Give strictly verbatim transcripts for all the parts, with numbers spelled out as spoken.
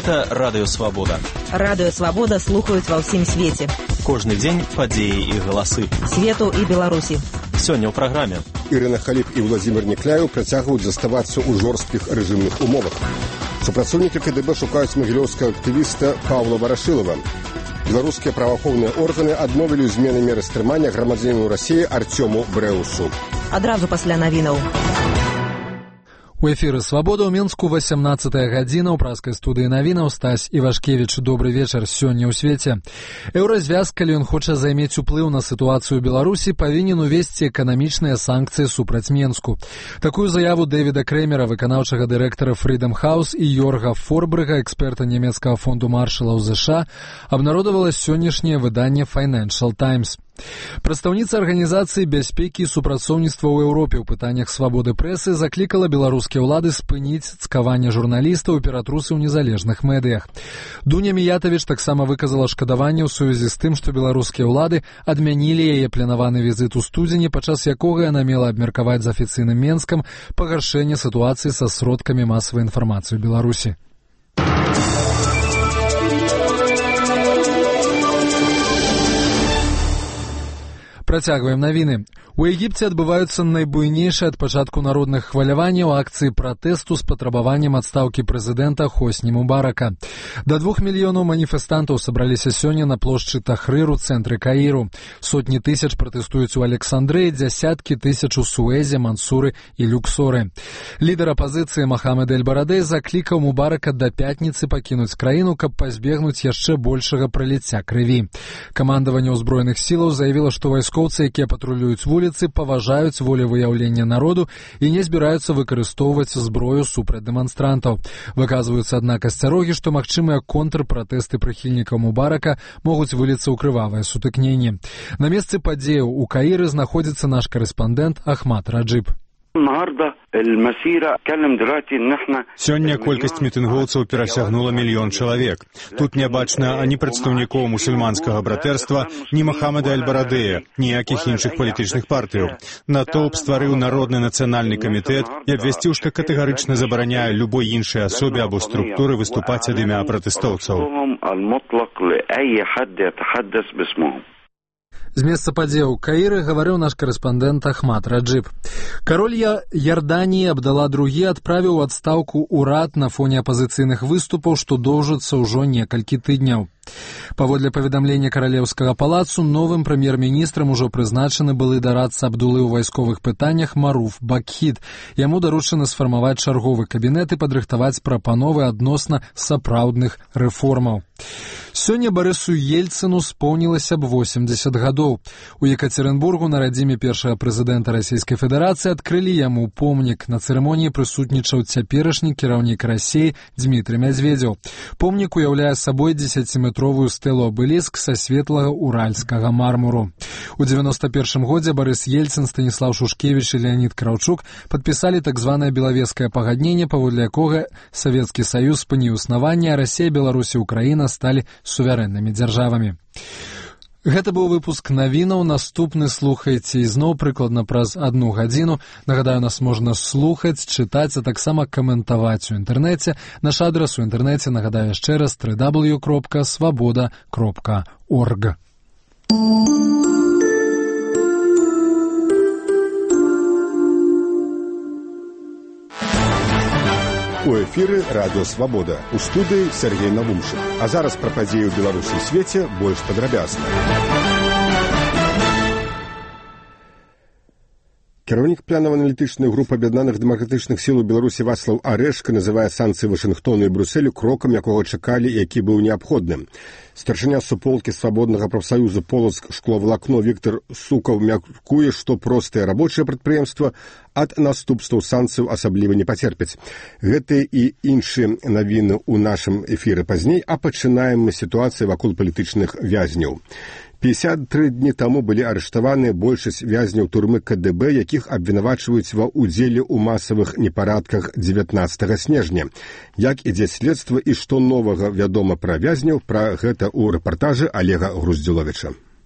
Гэта Радыё Свабода. Радыё Свабода слухаюць ва ўсім свеце. Кожны дзень падзеі і галасы Свету і Беларусі. Сёння ў праграме. Ірына Халіп і Владзімир Некляеў працягваюць заставацца ў жорсткіх рэжымных умовах. Супрацоўнікі КДБ шукаюць магілёўскага актывіста Паўла Варашылава. Беларускія праваахоўныя органы адмовілі ў змены меры стрымання грамадзяніну Расіі Артёму Брэусу. Адразу пасля навінаў. У эфіры «Свабода» ў Мінску васямнаццатая гадзіна. У праскай студыі навінаў Стась Івашкевіч. Добры вечар. Сёння ў свеце. Еўразвяз, калі ён хоча займець уплыў на сітуацыю Беларусі, павінен увесці эканамічныя санкцыі супраць Менску. Такую заяву Дэвіда Крэмера, выканаўчага дырэктара Freedom House, і Йорга Форбрыга, эксперта нямецкага фонду Маршала ў ЗША, абнародавала сённяшняе выданне Financial Times. Прадстаўніца арганізацыі бяспекі і супрацоўніцтва ў Еўропе ў пытаннях свабоды прэсы заклікала беларускія ўлады спыніць цкаванне журналістаў і ператрусы ў незалежных медыях. Дуня Міятавіч таксама выказала шкадаванне ў сувязі з тым, што беларускія ўлады адмянілі яе планаваны візіт у студзені, падчас якога яна мела абмеркаваць з афіцыйным Менскам пагаршэнне сітуацыі са сродкамі масавай інфармацыі ў Беларусі. Працягваем навіны. У Егіпце адбываюцца найбуйнейшыя ад пачатку народных хваляванняў акцыі пратэсту з патрабаваннем адстаўкі прэзідэнта Хосні Мубарака. Да двух мільёнаў маніфестантаў сабраліся сёння на плошчы Тахрыр у цэнтры Каіру. Сотні тысяч пратэстуюць у Александрыі, дзясяткі тысяч у Суэзе, Мансуры і Люксоры. Лідар апазіцыі Махамед Эль-Барадэй заклікаў Мубарака да пятніцы пакінуць краіну, каб пазбегнуць яшчэ большага праліцця крыві. Камандаванне ўзброеных сілаў заявіла, што вайскоўцы, якія патрулююць вуліцы, паважаюць волевыяўлення народу і не збіраюцца выкарыстоўваць зброю супраць дэманстрантаў. Выказваюцца, аднак, асцярогі, што магчымыя контрпратэсты прыхільнікаў Мубарака могуць выліцца ў крывавае сутыкненне. На месцы падзеяў у Каіры знаходзіцца наш карэспандэнт Ахмат Раджыб. Сёння колькасць мітынгоўцаў перасягнула мільён чалавек. Тут не бачна ані прадстаўнікоў мусульманскага братэрства, ні Махамеда Эль-Барадэя, ніякіх іншых палітычных партыяў. Натоўп стварыў народны нацыянальны камітэт і абвясціў, што катэгарычна забараняе любой іншай асобе або структуры выступаць ад імя пратэстоўцаў. З месца падзеяў Каіры гаварыў наш карэспандэнт Ахмат Раджыб. Кароль Ярданіі Абдала другі адправіў у адстаўку ўрад на фоне апазіцыйных выступаў, што доўжыцца ўжо некалькі тыдняў. Паводле паведамлення каралеўскага палацу, новым прэм'ер-міністрам ужо прызначаны былы дарадца Абдулы ў вайсковых пытаннях Маруф Бакхід. Яму даручана сфармаваць чарговы кабінет і падрыхтаваць прапановы адносна сапраўдных рэформаў. Сёння Барысу Ельцыну споўнілася б восемдзесят гадоў. У Екацерынбургу на радзіме першага прэзідэнта Расійскай Федэрацыі адкрылі яму помнік. На цырымоніі прысутнічаў цяперашні кіраўнік Расіі Дзмітрый Мядзведзеў. Помнік уяўляе сабой дзесяціметровую стэлу-абэліск са светлага уральскага мармуру. У дзевяноста першым годзе Барыс Ельцын, Станіслаў Шушкевіч і Леонід Краўчук падпісалі так званае белавежскае пагадненне, паводле якога Савецкі Саюз спыніў існаванне, а Расія, Беларусь і Украіна сталі суверэннымі дзяржавамі. Гэта быў выпуск навінаў. Наступны слухайце ізноў прыкладна праз адну гадзіну. Нагадаю, нас можна слухаць, чытаць, а таксама каментаваць у інтэрнэце. Наш адрас у інтэрнэце, нагадаю яшчэ раз, дабл ю дабл ю дабл ю кропка свабода кропка орг. У эфіры Радыё Свабода. У студыі Сергей Навумшин. А зараз пра падзеі ў Беларусі і свеце больш падрабязна. Кіраўнік планава-аналітычнай групы аб'яднаных дэмакратычных сіл у Беларусі Вацлаў Арэшка называе санкцыі Вашынгтону і Брюсселю крокам, якога чакалі і які быў неабходным. Старшыня суполкі свабоднага прафсаюза Полацк шкловалакно Віктор Сукаў мяркуе, што простыя рабочыя прадпрыемства ад наступстваў санкцыяў асабліва не пацерпяць. Гэтыя і іншыя навіны ў нашым эфіры пазней, а пачынаем мы сітуацыю вакол палітычных вязняў. пятьдесят три дні таму былі арыштаваныя большасць вязняў турмы КДБ, якіх абвінавачваюць ва ўдзеле ў масавых непарадках дзевятнаццатага снежня. Як ідзе следства і што новага вядома пра вязняў, пра гэта ў рэпартажы Олега Груздзіловіча.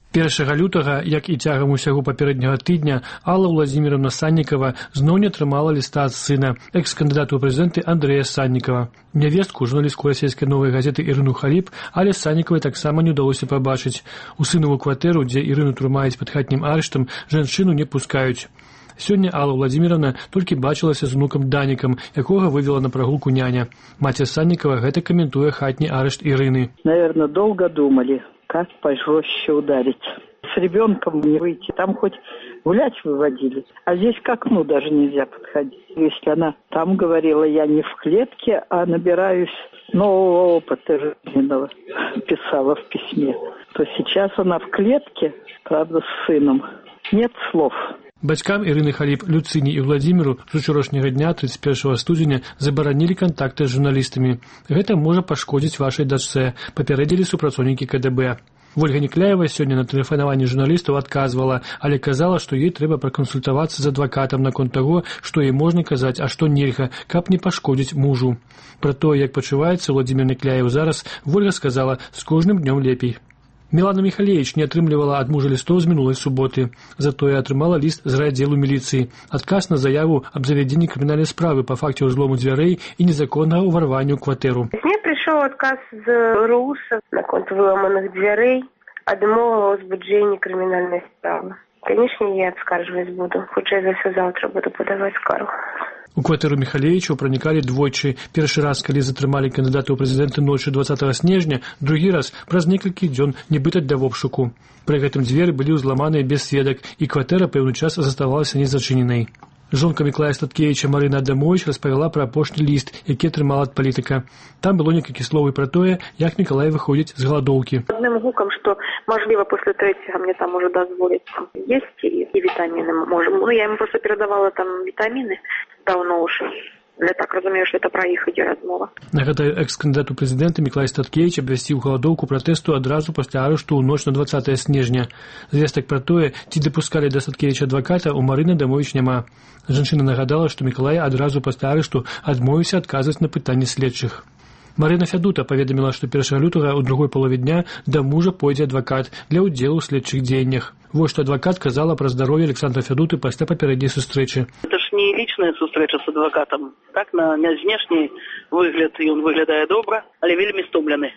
першага лютага, як і цягам усяго папярэдняга тыдня, Алла Владзіміровна Саннікава зноў не атрымала ліста ад сына, экс-кандыдату ў прэзідэнты Андрэя Саннікава. Нявестку, журналістку расійскай «Новай газеты» Ірыну Халіп, але Саннікавай таксама не ўдалося пабачыць. У сынаву кватэру, дзе Ірыну трымаюць пад хатнім арыштам, жанчыну не пускаюць. Сёння Алла Владзіміровна толькі бачылася з унукам Данікам, якога вывела на прагулку няня. Маці Саннікава гэта каментуе хатні арышт Ірыны. Наверное, долго думали, как пожестче ударить. С ребенком не выйти, там хоть гулять выводили, а здесь к окну даже нельзя подходить. Если она там говорила, я не в клетке, а набираюсь нового опыта жизненного, писала в письме, то сейчас она в клетке, правда, с сыном. Нет слов. Бацькам Ірыны Халіп, Люцыні і Владзіміру з учорашняга дня тридцать первого студзеня забаранілі кантакты з журналістамі. Гэта можа пашкодзіць вашай дачцэ, папярэдзілі супрацоўнікі ка дэ бэ. Вольга Некляева сёння на тэлефанаванні журналістаў адказвала, але казала, што ёй трэба пракансультавацца з адвакатам наконт таго, што ёй можна казаць, а што нельга, каб не пашкодзіць мужу. Пра тое, як пачуваецца Владзімір Некляеў зараз, Вольга сказала, з кожным днём лепей. Мілана Міхалевіч не атрымлівала ад мужа лістоў з мінулай суботы. Затое атрымала ліст з райаддзелу міліцыі. Адказ на заяву аб завядзенні крымінальнай справы па факце ўзлому дзвярэй і незаконнага ўварвання ў кватэру. Мне прыйшоў адказ з РУСа наконт выламаных дзвярэй, адмова ў узбуджэнні крымінальнай справы. Конечно, я абскарджваць буду. Хутчэй за ўсё заўтра буду падаваць скаргу. У кватэру Міхалевічаў пранікалі двойчы. Першы раз, калі затрымалі кандыдата ў прэзідэнты ночы двадцатага снежня, другі раз праз некалькі дзён нібыта для обшуку. Пры гэтым дзверы былі ўзламаныя без сведак, і кватэра пэўны час заставалася незачыненай. Жонка Мікалая Статкевіча Марына Адамовіч распавяла пра апошні ліст, які атрымала ад палітыка. Там было некалькі словаў пра тое, як Мікалай выходзіць з галадоўкі. Адным гукам, што, мажліва, пасля трэцяга мне там уже дазволіць есці і, і вітаміны можам. Ну, я ім проста перадавала там вітаміны даўно ўжо. Я так разумею, што это пра іх ідзе размова. Нагадаю, экс-кандыдат у прэзідэнты Мікалай Статкевіч абвясціў галадоўку пратэсту адразу пасля арышту ў ноч на двадцатае снежня. Звестак пра тое, ці дапускалі да Статкевіча адваката, у Марыны Адамовіч няма. Жанчына нагадала, што Мікалай адразу пасля арышту адмовіўся адказваць на пытанні следчых. Марына Фядута паведаміла, што першага лютага ў другой палове дня да мужа пойдзе адвакат для ўдзелу ў следчых дзеяннях. Вось што адвакат казала пра здароўе Александра Фядуты пасля папярэдняй сустрэчы. Это ж не лічная сустрэча з адвакатам. Так, на знешні выгляд ён выглядае добра, але вельмі стомлены.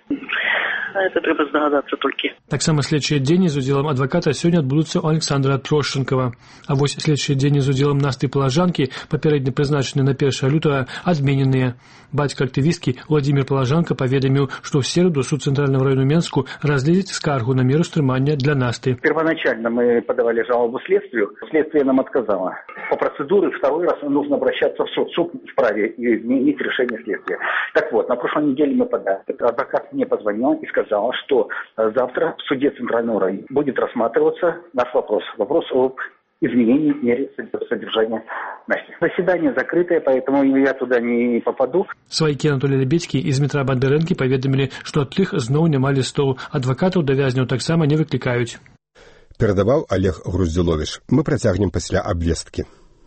Это трэба здагадацца толькі. Таксама следчыя дзеянні з удзелам адваката сёння адбудуцца ў Александра Трошчанкава. А вось следчыя дзеянні з удзелам Насты Палажанкі, папярэдне прызначаныя на першага лютага, адмененыя. Бацька актывісткі Владзімір Палажанка паведаміў, што ў сераду суд Цэнтральнага району Менску разгледзіць скаргу на меру стрымання для Насты. Первоначально мы подавали жалобу следствию. Следствие нам отказало. По процедуре второй раз нужно обращаться в суд. Суд вправе и изменить решение следствия. Так вот, на прошлой неделе мы подали. Адвокат мне позвонил и сказал, что завтра в суде Центрального района будет рассматриваться наш вопрос. Вопрос об изменении меры содержания Насти. Заседание закрытое, поэтому я туда не попаду. Свайкі Анатолій Лебедзькі і Змітра Бондарэнкі паведамілі, што ад іх зноў няма лістоў. Адвакатаў да вязняў таксама не выклікаюць. Перадаваў Олег Груздзіловіч. Мы працягнем пасля абвесткі.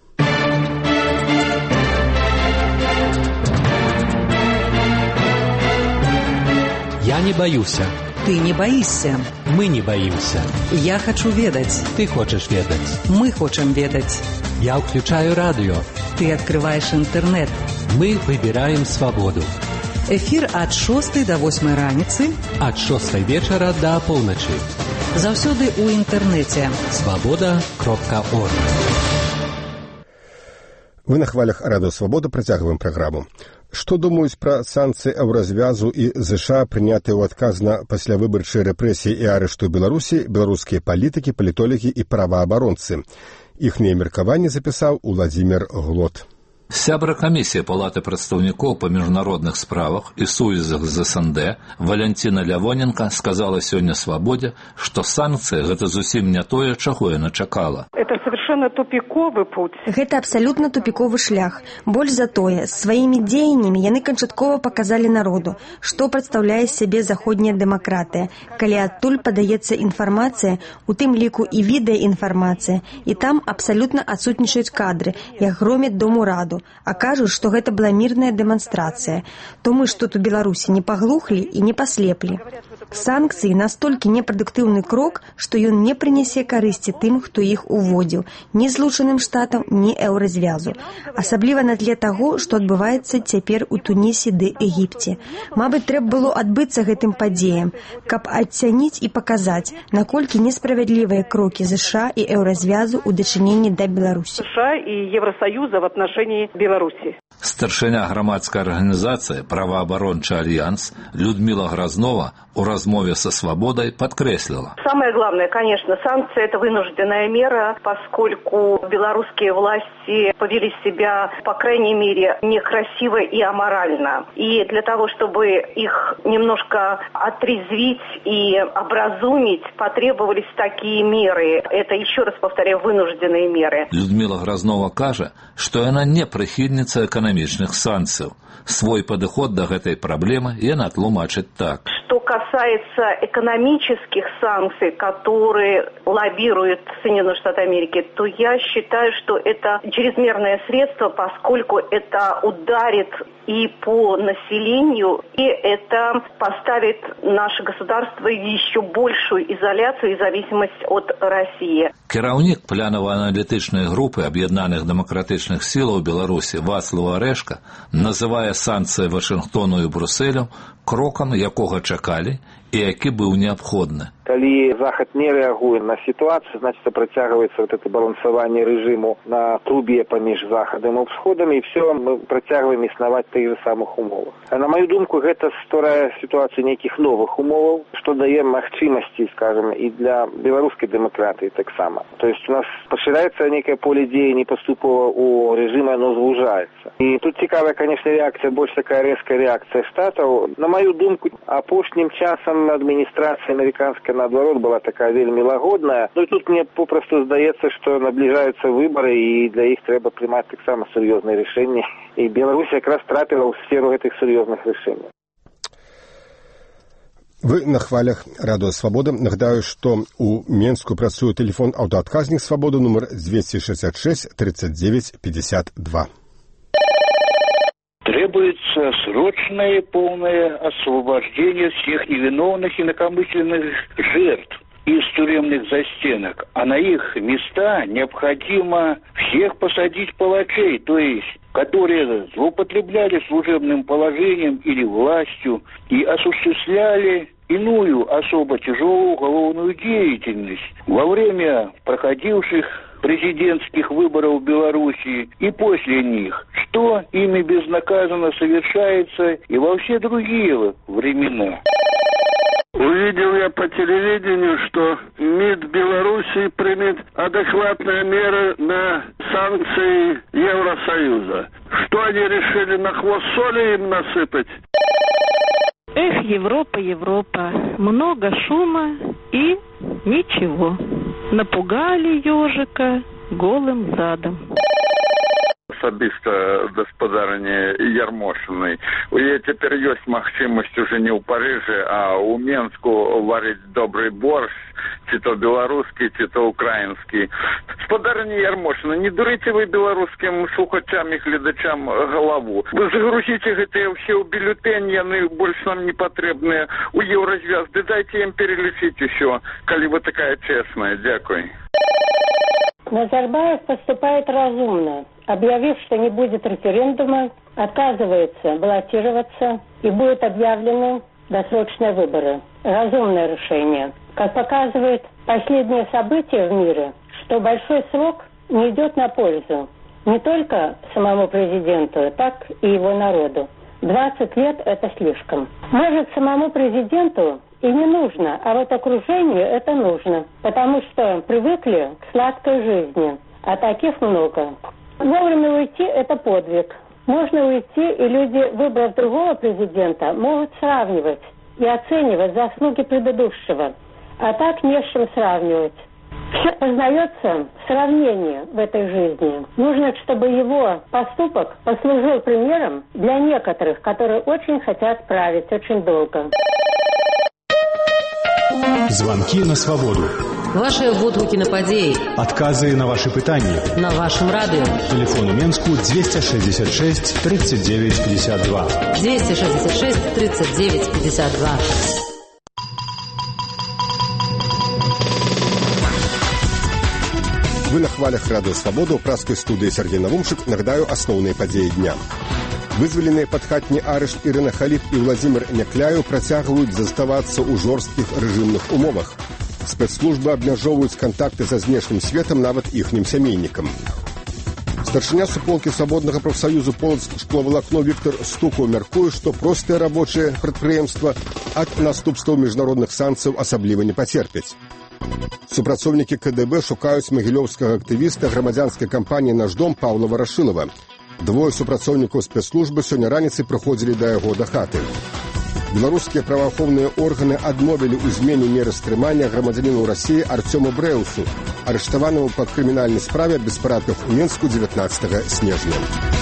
Я не баюся. Ты не боишься. Мы не боимся. Я хочу ведать. Ты хочешь ведать. Мы хочем ведать. Я включаю радио. Ты открываешь интернет. Мы выбираем свободу. Эфир от шостой до восьмой раніцы. От шостой вечера до полночи. Заўсёды у інтэрнэце. свобода кропка орг. Вы на хвалях Радыё Свабода працягваем праграму. Што думаюць пра санкцыі Еўразвязу і ЗША, прынятыя ў адказ на паслявыбарчыя рэпрэсіі і арышту Беларусі, беларускія палітыкі, палітолагі і праваабаронцы. Іхныя меркаванні запісаў Уладзімір Глот. Сябра камісія Палаты прадстаўнікоў па міжнародных справах і сувязях з СНД Валянціна Лявоненка сказала сёння Свабодзе, што санкцыі гэта зусім не тое, чаго яна чакала. Это совершенно тупиковый путь. Гэта абсалютна тупиковы шлях. Больш за тое, сваімі дзеяннямі яны канчаткова паказалі народу, што прадстаўляе сябе заходняя дэмакратыя, калі адтуль падаецца інфармацыя, у тым ліку і відэаінфармацыя, і там абсалютна адсутнічаюць кадры, як громяць Дом Ураду. народу, а кажуць, што гэта была мірная дэманстрацыя, то мы ж тут у Беларусі не паглухлі і не паслеплі. Санкцыі настолькі непрадуктыўны крок, што ён не прынясе карысці тым, хто іх уводзіў, ні Злучаным Штатам, ні еўразвязу. Асабліва на тле таго, што адбываецца цяпер у Тунісе ды Егіпце. Мабыць, трэба было адбыцца гэтым падзеям, каб адцяніць і паказаць, наколькі несправядлівыя крокі ЗША і еўразвязу ў дачыненні да Беларусі. США и Евросоюза в отношении Беларуси. Старшыня грамадскай арганізацыі «Праваабарончы альянс» Людмила Грознова у размове со «Свободой» подкреслила. Самое главное, конечно, санкции – это вынужденная мера, поскольку белорусские власти повели себя, по крайней мере, некрасиво и аморально. И для того, чтобы их немножко отрезвить и образумить, потребовались такие меры. Это, еще раз повторяю, вынужденные меры. Людмила Грознова кажа, што яна не прыхільніца эканамічных санкцый. Свой падыход да гэтай праблемы яна тлумачыць так. Что касается экономических санкций, которые лоббируют Соединенные Штаты Америки, то я считаю, что это чрезмерное средство, поскольку это ударит и по населению, и это поставит наше государство в еще большую изоляцию и зависимость от России. Кіраўнік планава-аналітычнай групы Аб'яднаных дэмакратычных сілаў Беларусі Вацлаў Арэшка называе санкцыі Вашынгтону і Брусэлю крокам, якога чакалі і які быў неабходны. Калі Захад не реагуе на ситуацию, значит, працягваецца вот это балансаванне режиму на трубе паміж Захадам і Усходам, і все, мы працягваем існаваць тых же самых умовах. А на мою думку, гэта стварае ситуацию нейкіх новых умоваў, што дае магчымасці, скажем, і для беларускай дэмакратыі таксама. То есть у нас пашыраецца нейкае поле дзеяння паступова у режиме, оно звужаецца. І тут цікавая, конечно, реакція, больш такая рэзкая реакція Штатаў. На мою думку, апошнім часам адміністрацыя амерыканская наоборот была такая вельмі лагодная. Ну и тут мне попросту здаецца, что наближаются выборы, и для их трэба приймать таксама серьезные решения. И Беларусь как раз трапила в сферу этих серьезных решений. Вы на хвалях радио «Свобода». Нагадаю, что у Менску працуе телефон аўтаадказнік «Свобода» номер двести шестьдесят шесть тридцать девять пятьдесят два. Требуется срочное и полное освобождение всех невиновных инакомысленных жертв из тюремных застенок, а на их места необходимо всех посадить палачей, то есть которые злоупотребляли служебным положением или властью и осуществляли иную особо тяжелую уголовную деятельность во время проходивших президентских выборов в Беларуси и после них, что ими безнаказанно совершается и во все другие времена. Увидел я по телевидению, что МИД Беларуси примет адекватные меры на санкции Евросоюза. Что они решили, на хвост соли им насыпать? Эх, Европа, Европа, много шума и ничего. Напугали ежика голым задом. Особисто господарыне Ярмошиной. Я теперь есть магчымасць уже не ў Парыжы, а ў Менску варыць добрый борщ, ці то беларускі, ці то украінскі. Господарыне Ярмошина, не дурыце вы беларускім слухачам і гледачам галаву. Вы загрузіце гэтыя ўсе ў бюлетень, яны больш нам не патрэбныя у Еўразвяз. Ды дайце ім перелічыць усё, калі вы такая честная. Дякую. Назарбаев поступает разумно, объявив, что не будет референдума, отказывается баллотироваться и будут объявлены досрочные выборы. Разумное решение. Как показывает последние события в мире, что большой срок не идет на пользу не только самому президенту, так и его народу. двадцать лет – это слишком. Может, самому президенту и не нужно, а вот окружению это нужно, потому что привыкли к сладкой жизни, а таких много. Вовремя уйти – это подвиг. Можно уйти, и люди, выбрав другого президента, могут сравнивать и оценивать заслуги предыдущего, а так не с чем сравнивать. Все познается в сравнении в этой жизни. Нужно, чтобы его поступок послужил примером для некоторых, которые очень хотят править очень долго. Звонки на свободу. Ваши водгукі на падзеі. Адказы на ваши пытанні. На вашем радио. Телефон у Менску двести шестьдесят шесть тридцать девять пятьдесят два. двести шестьдесят шесть тридцать девять пятьдесят два. Вы на хвалях радио «Свобода» у праской студии Сергей Навумшик. Нагадаю основные подеи дня. Вызволенные под хатні арышт Ірина Халіп і Владзімір Някляю працягваюць заставацца ў жорсткіх рэжымных умовах. Спецслужбы абмяжоўваюць кантакты са знешнім светам нават іхнім сямейнікам. Старшыня суполкі свабоднага прафсаюзу «Полацк шкловалакно» Віктор Стукаў мяркуе, што простыя рабочыя прадпрыемства ад наступстваў міжнародных санкцыяў асабліва не пацерпяць. Супрацоўнікі ка дэ бэ шукаюць магілёўскага актывіста грамадзянскай кампаніі «Наш дом» Паўла Варашылава. Двое супрацоўнікаў спецслужбы сёння раніцай прыходзілі да яго да хаты. Беларускія праваахоўныя органы адмовілі ў змене меры стрымання грамадзяніну Расіі Артёму Брэусу, арыштаванаму па крымінальнай справе ад беспарадкаў у Менску дзевятнаццатага снежня.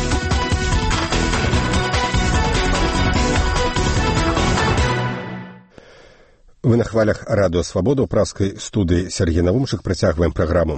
Вы на хвалях радио «Свобода» у праской студии Сергей Навумшик. Працягваем праграму.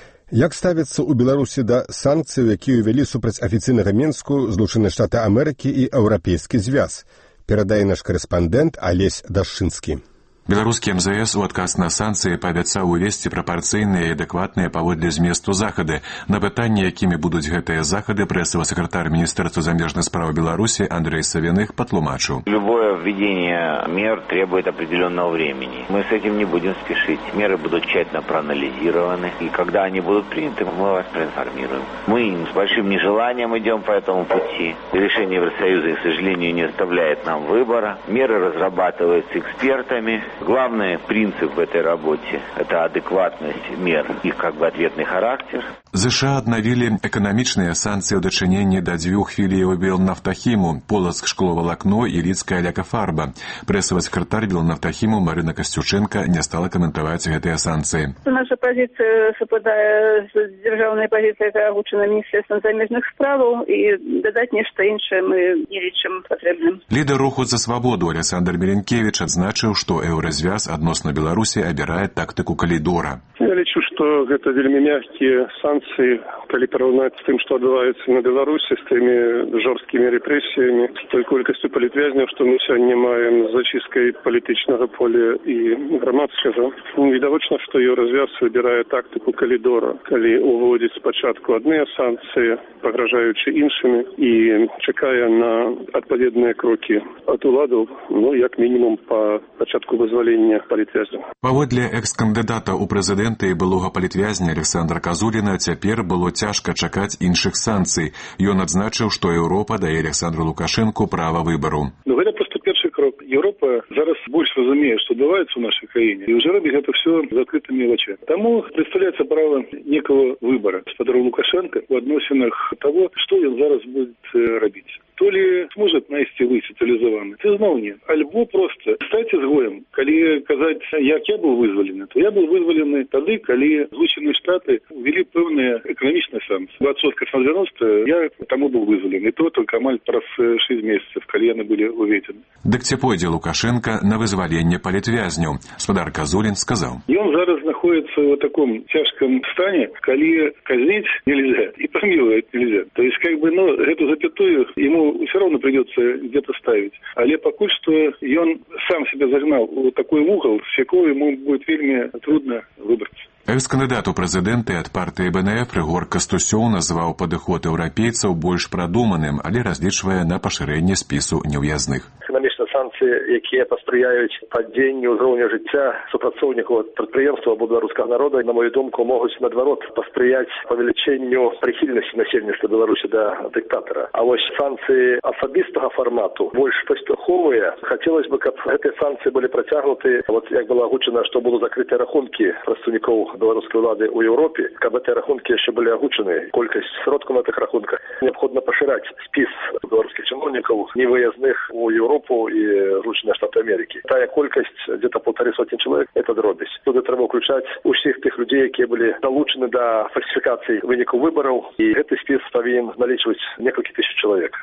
Як ставіцца ў Беларусі да санкцыяў, якія ўвялі супраць афіцыйнага Менску Злучаныя Штаты Амерыкі і Еўрапейскі звяз? Перадае наш корэспандэнт Алесь Дашчынскі. Беларускі эм зэ эс у адказ на санкцыі паабяцаў увесці прапарцыйныя і адэкватныя паводле зместу захады. На пытанне, якімі будуць гэтыя захады, прэсавы сакратар Міністэрства замежных спраў Беларусі Андрей Савиных патлумачыў. Любое введение мер требует определенного времени. Мы с этим не будем спешить. Меры будут тщательно проанализированы, и когда они будут приняты, мы вас проинформируем. Мы с большим нежеланием идем по этому пути. Решение Евросоюза, к сожалению, не оставляет нам выбора. Меры разрабатываются экспертами. Главный принцип в этой работе – это адекватность мер, их как бы ответный характер. ЗША аднавілі эканамічныя санкцыі ў дачыненні да дзвюх філіяў Белнафтахіму – Полацк шкловалакно і Лідская лякафарба. Прэсавы сакратар Белнафтахіму Марина Костюченко не стала каментаваць гэтыя санкцыі. Наша позиция совпадает с державной позицией, озвученной Министерством замежных справ, и додать нечто іншае мы не лічым патрэбным. Лідар руху за свабоду Александр Меленкевич адзначыў, што Еўразвяз адносна Беларусі абірае тактыку калідора. Я лічу, што гэта вельмі мягкія санкцыі, калі параўнаць з тым, што адбываецца на Беларусі, з тымі жорсткімі рэпрэсіямі, з той колькасцю палітвязняў, што мы сёння маем з зачысткай палітычнага поля і грамадскага. Відавочна, што Еўразвяз выбірае тактыку калідора, калі уводзіць спачатку адныя санкцыі, пагражаючы іншымі, і чакае на адпаведныя крокі ад уладаў, ну, як мінімум, па пачатку вызвалення палітвязняў. Паводле экс-кандыдата ў прэзідэнты і былога палітвязня Александра Казуліна цяпер было цяжка чакаць іншых санкцый. Ён адзначыў, што Еўропа дае Александру Лукашэнку права выбару. Ну, гэта проста першы крок. Еўропа зараз больш разумее, што адбываецца ў нашай краіне, і ўжо робіць гэта все з адкрытымі вачамі. Таму прадстаўляецца права некага выбара гаспадару Лукашэнка ў адносінах таго, што ён зараз будзе рабіць. То ли сможет найсці выйсці цивилизованный, це зноў не. Альбо просто стаць изгоем. Калі казаць, як я быў вызвалены, то я быў вызвалены тады, калі Злучаныя Штаты увели пэўныя эканамічныя санкцыі. двадцать процентов на девяносто я таму быў вызвалены. И то только амаль праз шесть месяцев, калі яны былі уведзены. Дык ці пойдзе Лукашенко на вызваленне палітвязняў? Спадар Казулін сказаў. Ён зараз знаходится в таком тяжком стане, калі казнить нельзя и помиловать нельзя. То есть, как бы, ну, эту запятую ему все равно придется где-то ставить. Але пакуль что он сам себя загнал в такой угол, с якого ему будет вельми трудно выбраться. Экс-кандыдат у прэзідэнты ад партыі бэ эн эф Рыгор Кастусёў назваў падыход еўрапейцаў больш прадуманым, але разлічвае на пашырэнне спісу неўязных. Эканамічныя санкцыі, якія паспрыяюць падзенню ўзроўня жыцця супрацоўнікаў прадпрыемства або беларускага народа, на мою думку, могуць наадварот паспрыяць павелічэнню прыхільнасці насельніцтва Беларусі да дыктатара. А вось санкцыі асабістага фармату, больш паспяховыя, хацелось бы, каб гэтыя санкцыі былі працягнуты, вот як было агучана, што будуць закрытыя рахункі прадстаўнікоў беларускай улады ў Еўропе, каб гэтыя рахункі яшчэ былі агучаны, колькасць сродкаў на тых рахунках. Неабходна пашыраць спіс беларускіх чыноўнікаў невыязных у Еўропу і Злучаныя Штаты Амерыкі. Тая колькасць где-то полторы сотні чалавек, это дробязь. Туды трэба ўключаць усіх тых людзей, якія былі далучаны да фальсіфікацыі вынікаў выбараў, і гэты спіс павінен налічваць некалькі тысяч чалавек.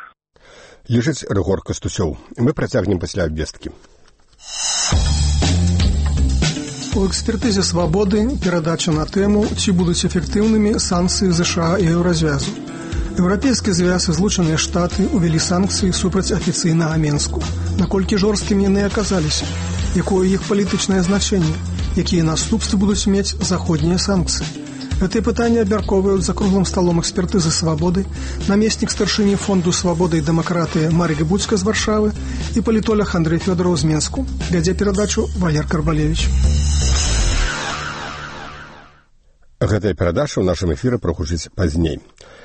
Лічыць Рыгор Кастусёў. Мы працягнем пасля абвесткі. У экспертызе «Свабоды» перадача на тэму, ці будуць эфектыўнымі санкцыі ЗША і Еўразвязу. Еўрапейскі звяз і Злучаныя Штаты увялі санкцыі супраць афіцыйнага Менску. Наколькі жорсткімі яны аказаліся? Якое іх палітычнае значэнне? Якія наступствы будуць мець заходнія санкцыі? Гэтыя пытанні абмяркоўваюць за круглым сталом экспертызы «Свабоды» намеснік старшыні фонду «Свабода і дэмакратыя» Марик Буцька з Варшавы і палітолог Андрей Фёдоров з Менску. Вядзе перадачу Валер Карбалевич. Гэтая перадача ў нашым эфіры прагучыць пазней.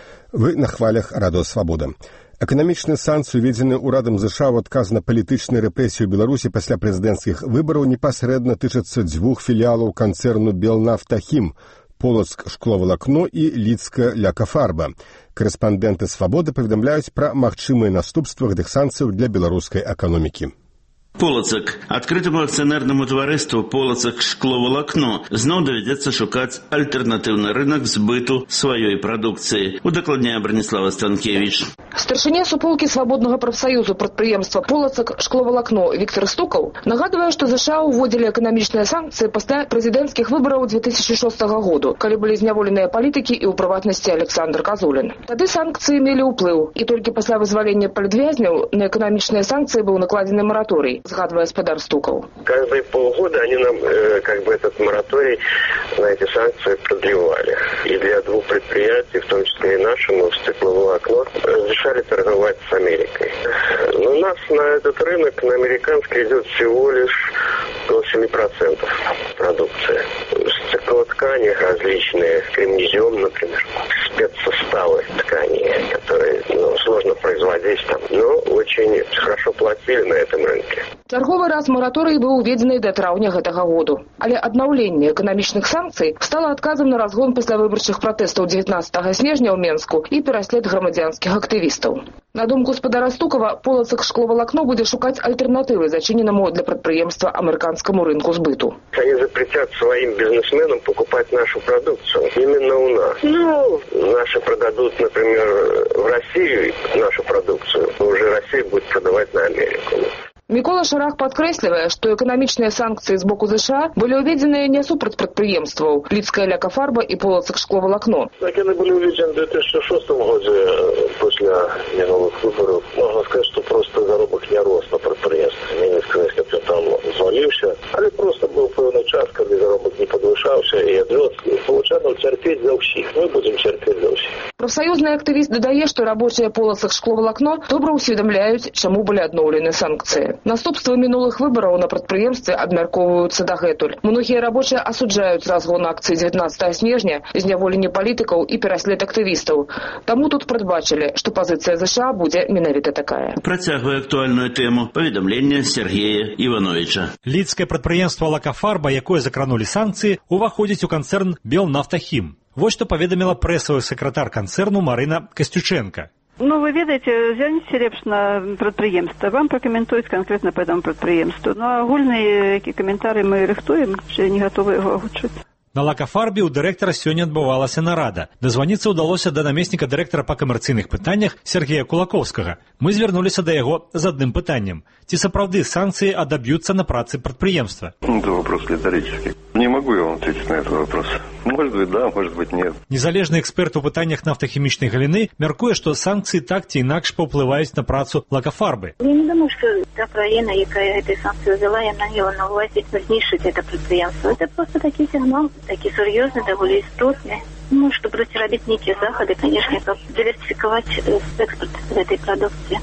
Вы на хвалях радыё «Свабода». Эканамічныя санкцыі, уведзеныя ўрадам ЗША ў адказ на палітычныя рэпрэсіі ў Беларусі пасля прэзідэнцкіх выбараў, непасрэдна тычацца дзвюх філіялаў канцэрну «Белнафтахім» Полацк шкловалакно і Лідска лякафарба. Корэспандэнты «Свабоды» паведамляюць пра магчымыя наступствы гэтых санкцыяў для беларускай эканомікі. Полацак. Адкрытаму акцыянернаму таварыству Полацак шкловалакно зноў давядзецца шукаць альтэрнатыўны рынак збыту сваёй прадукцыі. Удакладняе Браніслава Станкевіч. Старшыня суполкі свабоднага прафсаюзу прадпрыемства Полацак шкловалакно Віктор Стукаў нагадвае, што ЗША ўводзілі эканамічныя санкцыі пасля прэзідэнцкіх выбараў две тысячи шостага году, калі былі зняволеныя палітыкі і ў прыватнасці Александр Казулін. Тады санкцыі мелі ўплыў, і толькі пасля вызвалення палітвязняў на эканамічныя санкцыі быў накладзены мараторый, згадвае спадар Стукаў. Каждые полгода они нам э, как бы этот мораторий на эти санкции продлевали. И для двух предприятий, в том числе и нашему, стекловолокно, разрешали торговать с Америкой. Но у нас на этот рынок, на американский, идет всего лишь около семи процентов продукции. Стеклоткани различные, кремнезем, например, спецсоставы ткани, которые ну, сложно производить там, но очень хорошо платили на этом рынке. Чарговы раз мараторый быў уведзены да траўня гэтага году. Але аднаўленне эканамічных санкцый стала адказам на разгон паслявыбарчых пратэстаў дзевятнаццатага снежня ў Менску і пераслед грамадзянскіх актывістаў. На думку спадара Стукава, Полацак шкловалакно будзе шукаць альтэрнатывы зачыненаму для прадпрыемства амерыканскаму рынку збыту. Они запретят своим бизнесменам покупать нашу продукцию именно у нас. Ну, наши продадут, например, в Россию нашу продукцию, уже Россия будет продавать на Америку. Мікола Шарах падкрэслівае, што эканамічныя санкцыі з боку ЗША былі ўведзеныя не супраць прадпрыемстваў Лідская лякафарба і Полацак шкловалакно. Так они были уведены в две тысячи шестом году после минулых выборов. Можно сказать, что просто заробок не рос на предприятии. Не сказать, капитал звалился, але просто был певный час, когда заробок не подвышался и отрос. Получалось терпеть за всех. Мы будем терпеть за всех. Прафсаюзны актывіст дадае, што рабочыя Полацак шкловалакно добра ўсведамляюць, чаму былі адноўлены санкцыі. Наступствы мінулых выбараў на прадпрыемстве абмяркоўваюцца дагэтуль. Многія рабочыя асуджаюць разгон акцый дзевятнаццатага снежня, зняволенне палітыкаў і пераслед актывістаў. Таму тут прадбачылі, што пазіцыя ЗША будзе менавіта такая. Працягвае актуальную тэму паведамлення Сергея Івановича. Лідскае прадпрыемства «Лакафарба», якое закранулі санкцыі, уваходзіць у канцэрн «Белнафтахім». Вось што паведаміла прэсавы сакратар канцэрну Марына Касцюченка. Ну, вы ведаете, зверніце лепш на прадпрыемства. Вам пракаментуюць конкретно по этому прадпрыемству. Ну, агульныя каментары мы рыхтуем, ще не готовы яго агучваць. На «Лакафарбе» у дырэктара сёння адбывалася нарада. Дазваніцца ўдалося да намесніка дырэктара па камерцыйных пытаннях Сергея Кулакоўскага. Мы звярнуліся да яго з адным пытаннем. Ці сапраўды санкцыі адаб'юцца на працы прадпрыемства? Это вопрос риторический. Не могу я вам ответить на этот вопрос. Может быть, да, может быть, нет. Незалежны эксперт у пытаннях нафтахімічнай галіны мяркуе, што санкцыі так ці інакш паўплываюць на працу «Лакафарбы». Я не думаю, что та краіна, якая этой санкцыі взяла, яна мела на увазе знішчыць это прадпрыемства. Это просто такі сігнал, такі сур'ёзны, даволі істотны. Ну, чтобы рабіць нейкія захады, конечно, каб диверсификовать экспорт этой продукции.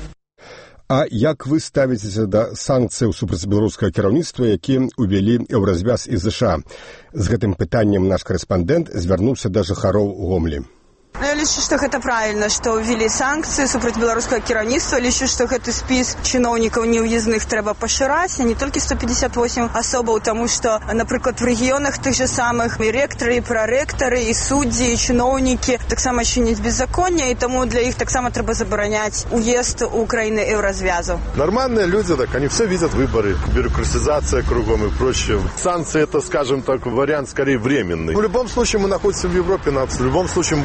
А як вы ставіцеся да санкцыяў супраць беларускага кіраўніцтва, якія ўвялі Еўразвяз і ЗША? З гэтым пытаннем наш корэспандэнт звярнуўся да жыхароў Гомлі. Я лічу, што гэта правільна, што ўвялі санкцыі супраць беларускага кіраўніцтва. Лічу, што гэты спіс чыноўнікаў неўязных трэба пашыраць, а не толькі сто пятьдесят восемь асобаў, таму што, напрыклад, в рэгіёнах тых же самых і рэктары, і прарэктары, і суддзі, і чыноўнікі таксама чыняць беззаконне, і таму для іх таксама трэба забараняць уезд у краіны Еўразвязу. Нормальные люди, так, они все видят выборы, бюрократизация кругом и прочее. Санкции – это, скажем так, вариант скорее временный. В любом случае мы находимся в Европе, в любом случае мы будем двигаться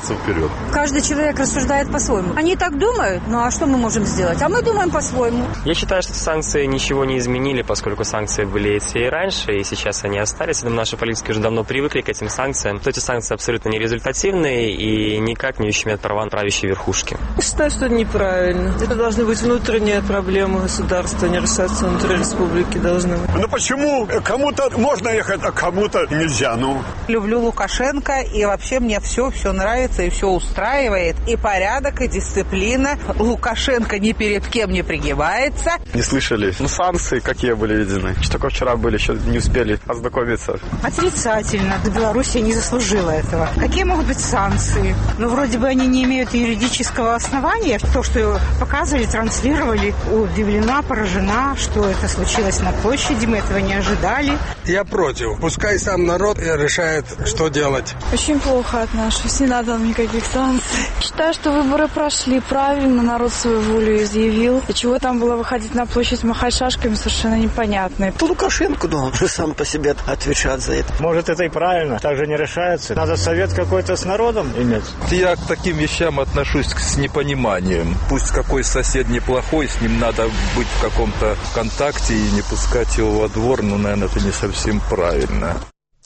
двигаться вперед. Каждый человек рассуждает по-своему. Они так думают, ну а что мы можем сделать? А мы думаем по-своему. Я считаю, что санкции ничего не изменили, поскольку санкции были и раньше, и сейчас они остались. Я думаю, наши политики уже давно привыкли к этим санкциям. То эти санкции абсолютно нерезультативные и никак не ущемят права правящей верхушки. Я считаю, что это неправильно. Это должны быть внутренние проблемы государства, не решаться внутри республики должны быть. Ну почему кому-то можно ехать, а кому-то нельзя? Ну. Люблю Лукашенко, и вообще мне все, все нравится и все устраивает. И порядок, и дисциплина. Лукашенко ни перед кем не пригибается. Не слышали? Ну, санкции какие были введены? Что только вчера были, еще не успели ознакомиться. Отрицательно. Да Белоруссия не заслужила этого. Какие могут быть санкции? Ну, вроде бы они не имеют юридического основания. То, что показывали, транслировали, удивлена, поражена, что это случилось на площади. Мы этого не ожидали. Я против. Пускай сам народ решает, что делать. Очень плохо отношусь. Не надо нам никаких санкций. Считаю, что выборы прошли правильно. Народ свою волю изъявил. И чего там было выходить на площадь, махать шашками, совершенно непонятно. То Лукашенко, да, он же сам по себе отвечает за это. Может, это и правильно. Так же не решается. Надо совет какой-то с народом иметь. Я к таким вещам отношусь с непониманием. Пусть какой сосед неплохой, с ним надо быть в каком-то контакте и не пускать его во двор, но, наверное, это не совсем правильно.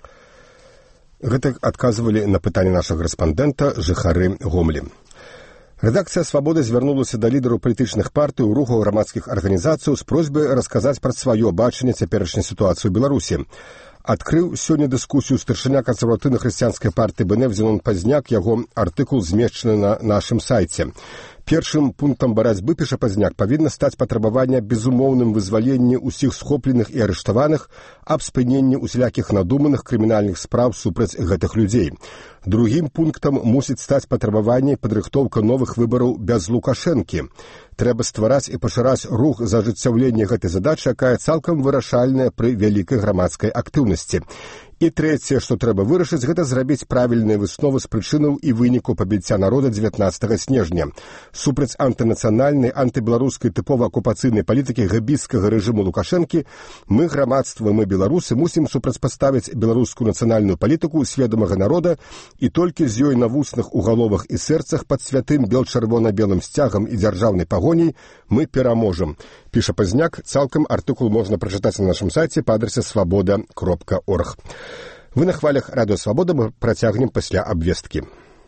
Гэта адказвалі на пытанне нашага корэспандэнта жыхары Гомлі. Рэдакцыя «Свабода» звярнулася да лідараў палітычных партый, рухаў, грамадскіх арганізацыяў з просьбай расказаць пра сваё бачанне цяперашняй сітуацыі ў Беларусі. Адкрыў сёння дыскусію старшыня кансерватыўна-хрысціянскай партыі БНФ Зенон Пазняк, яго артыкул змешчаны на нашым сайце. Першым пунктам барацьбы, піша Пазняк, павінна стаць патрабаванне безумоўным вызваленні ўсіх схопленых і арыштаваных, аб спыненні усялякіх надуманых крымінальных спраў супраць гэтых людзей. Другім пунктам мусіць стаць патрабаванне падрыхтоўка новых выбараў без Лукашэнкі. Трэба ствараць і пашыраць рух за ажыццяўленне гэтай задачы, якая цалкам вырашальная пры вялікай грамадскай актыўнасці. І трэцяе, што трэба вырашыць, гэта зрабіць правільныя высновы з прычынаў і выніку пабіцця народа дзевятнаццатага снежня. Супраць антынацыянальнай, антыбеларускай тыпова акупацыйнай палітыкі гэбіцкага рэжыму Лукашэнкі мы, грамадства, мы, беларусы, мусім супрацьпаставіць беларускую нацыянальную палітыку сведомага народа і толькі з ёй на вуснах, у галовах і сэрцах пад святым бел-чырвона-белым сцягам і дзяржаўнай пагоняй мы пераможам. Піша Пазняк, цалкам артыкул можна прачытаць на нашым сайце па адрасе свабода кропка орг. Вы на хвалях радыё «Свабода», мы працягнем пасля абвесткі.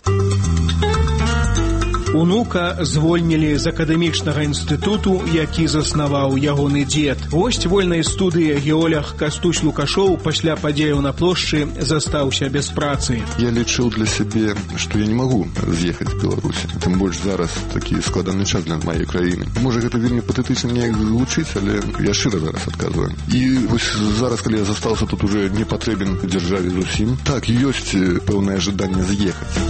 Унука звольнілі з акадэмічнага інстытуту, які заснаваў ягоны дзед. Госць вольнай студыі геолог Кастусь Лукашоў пасля падзеяў на плошчы застаўся без працы. Я лічыў для сябе, што я не магу з'ехаць з Беларусі. Тым больш зараз такі складаны час для маёй краіны. Можа, гэта вельмі патэтычна неяк гучыць, але я шчыра зараз адказваю. І вось зараз, калі я застаўся тут уже не патрэбен дзяржаве зусім, так, ёсць пэўнае жаданне з'ехаць.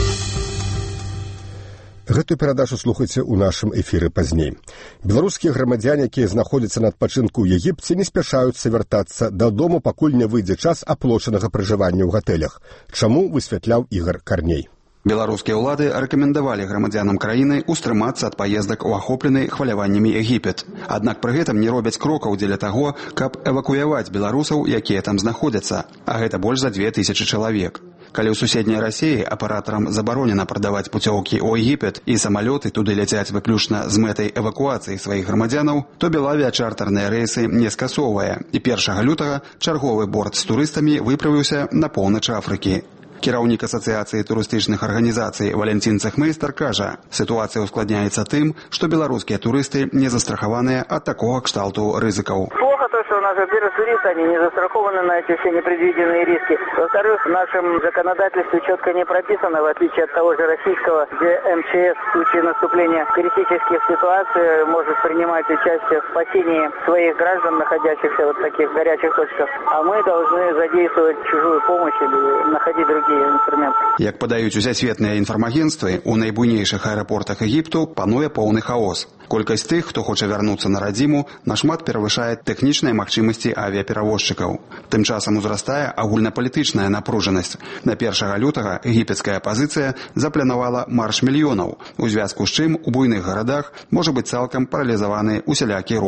Гэтую перадачу слухайце ў нашым эфіры пазней. Беларускія грамадзяне, якія знаходзяцца на адпачынку ў Егіпце, не спяшаюцца вяртацца дадому, пакуль не выйдзе час аплочанага пражывання ў гатэлях. Чаму, высвятляў Ігар Карней. Беларускія ўлады рэкамендавалі грамадзянам краіны ўстрымацца ад паездак у ахоплены хваляваннямі Егіпет. Аднак пры гэтым не робяць крокаў дзеля таго, каб эвакуяваць беларусаў, якія там знаходзяцца, а гэта больш за дзве тысячы чалавек. Калі ў суседняй Расіі апаратарам забаронена прадаваць пуцёўкі ў Егіпет і самалёты туды ляцяць выключна з мэтай эвакуацыі сваіх грамадзянаў, то Белавіа чартарныя рэйсы не скасоўвае, і першага лютага чарговы борт з турыстамі выправіўся на поўнач Афрыкі. Кіраўнік асацыяцыі турыстычных арганізацый Валянцін Цэхмейстер кажа, сітуацыя ускладняецца тым, што беларускія турысты не застрахаваныя ад такога кшталту рызыкаў. Плохо то, что у нас, во-первых, туристы, они не застрахованы на эти все непредвиденные риски. Во-вторых, в нашем законодательстве четко не прописано, в отличие от того же российского, где эм че эс в случае наступления критических ситуаций может принимать участие в спасении своих граждан, находящихся вот в таких горячих точках. А мы должны задействовать чужую помощь или находить другие инструменты. Як падаюць усесветныя інфармагенцтвы, у найбуйнейшых аэрапортах Егіпту пануе поўны хаос. Колькасць тых, хто хоча вярнуцца на радзіму, нашмат перавышае тэхнічныя магчымасці авіаперавозчыкаў. Тым часам узрастае агульнапалітычная напружанасць. На першага лютага егіпецкая апазіцыя запланавала марш мільёнаў, у звязку з чым у буйных гарадах можа быць цалкам паралізаваны усялякі рух.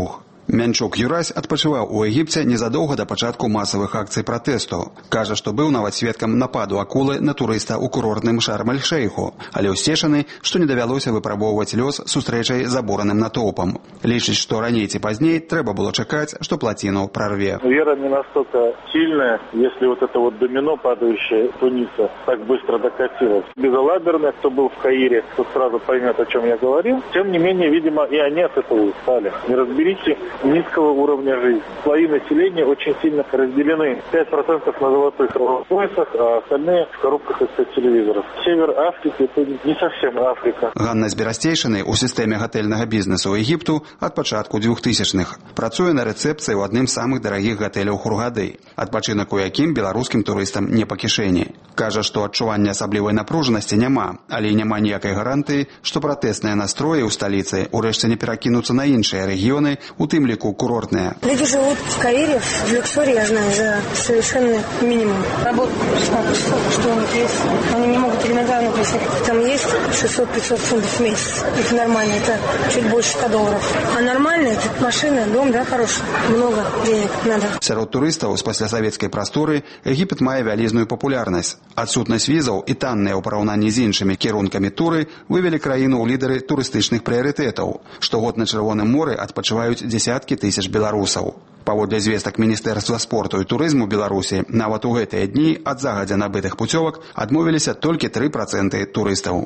Мянчук Юрась адпачываў у Егіпце незадоўга да пачатку масавых акцый пратэсту. Кажа, што быў нават сведкам нападу акулы на турыста ў курортным Шарм-эль-Шейху, але ўсцешаны, што не давялося выпрабоўваць лёс сустрэчай з абураным натоўпам. Лічыць, што раней ці пазней трэба было чакаць, што плотину прорве. Вера не настолько сильная, если вот это вот домино, падающее Туниса, так быстро докатилось. Безалаберно, кто был в Каире, тот сразу поймет, о чем я говорил. Тем не менее, видимо, и они от этого устали. Неразберихи низкого уровня жизни. Слои населения очень сильно разделены. пять процентов на золотых поясах, а остальные в коробках из-под телевизоров. Север Африки – это не совсем Африка. Ганна Зберасцейшыны ў сістэме гатэльнага бізнесу Егіпту ад пачатку двухтысячных. Працуе на рэцэпцыі ў адным з самых дарагіх гатэляў Хургады, адпачынак у якім беларускім турыстам не па кішэні. Кажа, што адчування асаблівай напружанасці няма, але і няма ніякай гарантыі, што пратэсныя настроі ў сталіцы ўрэшце не перакінуцца на іншыя рэгіёны, у тым ліку курортныя. Люди живут в Каире, в люксоре, я знаю, за совершенно минимум. Работа, что у них есть. Они не могут элементарно просить. Там есть шестьсот-пятьсот фунтов в месяц. Это нормально, это чуть больше ста долларов. А нормально, это машина, дом, да, хороший. Много денег надо. Сярод турыстаў з паслясавецкай прасторы Егіпет мае вялізную папулярнасць. Адсутнасць візаў і танныя ў параўнанні з іншымі кірункамі туры вывелі краіну ў лідары турыстычных прыярытэтаў. Штогод на Чырвоным моры адпачываюць дзесяткі тысяч беларусаў. Паводле звестак Міністэрства спорту і турызму Беларусі, нават у гэтыя дні ад загадзя набытых пуцёвак адмовіліся толькі тры працэнты турыстаў.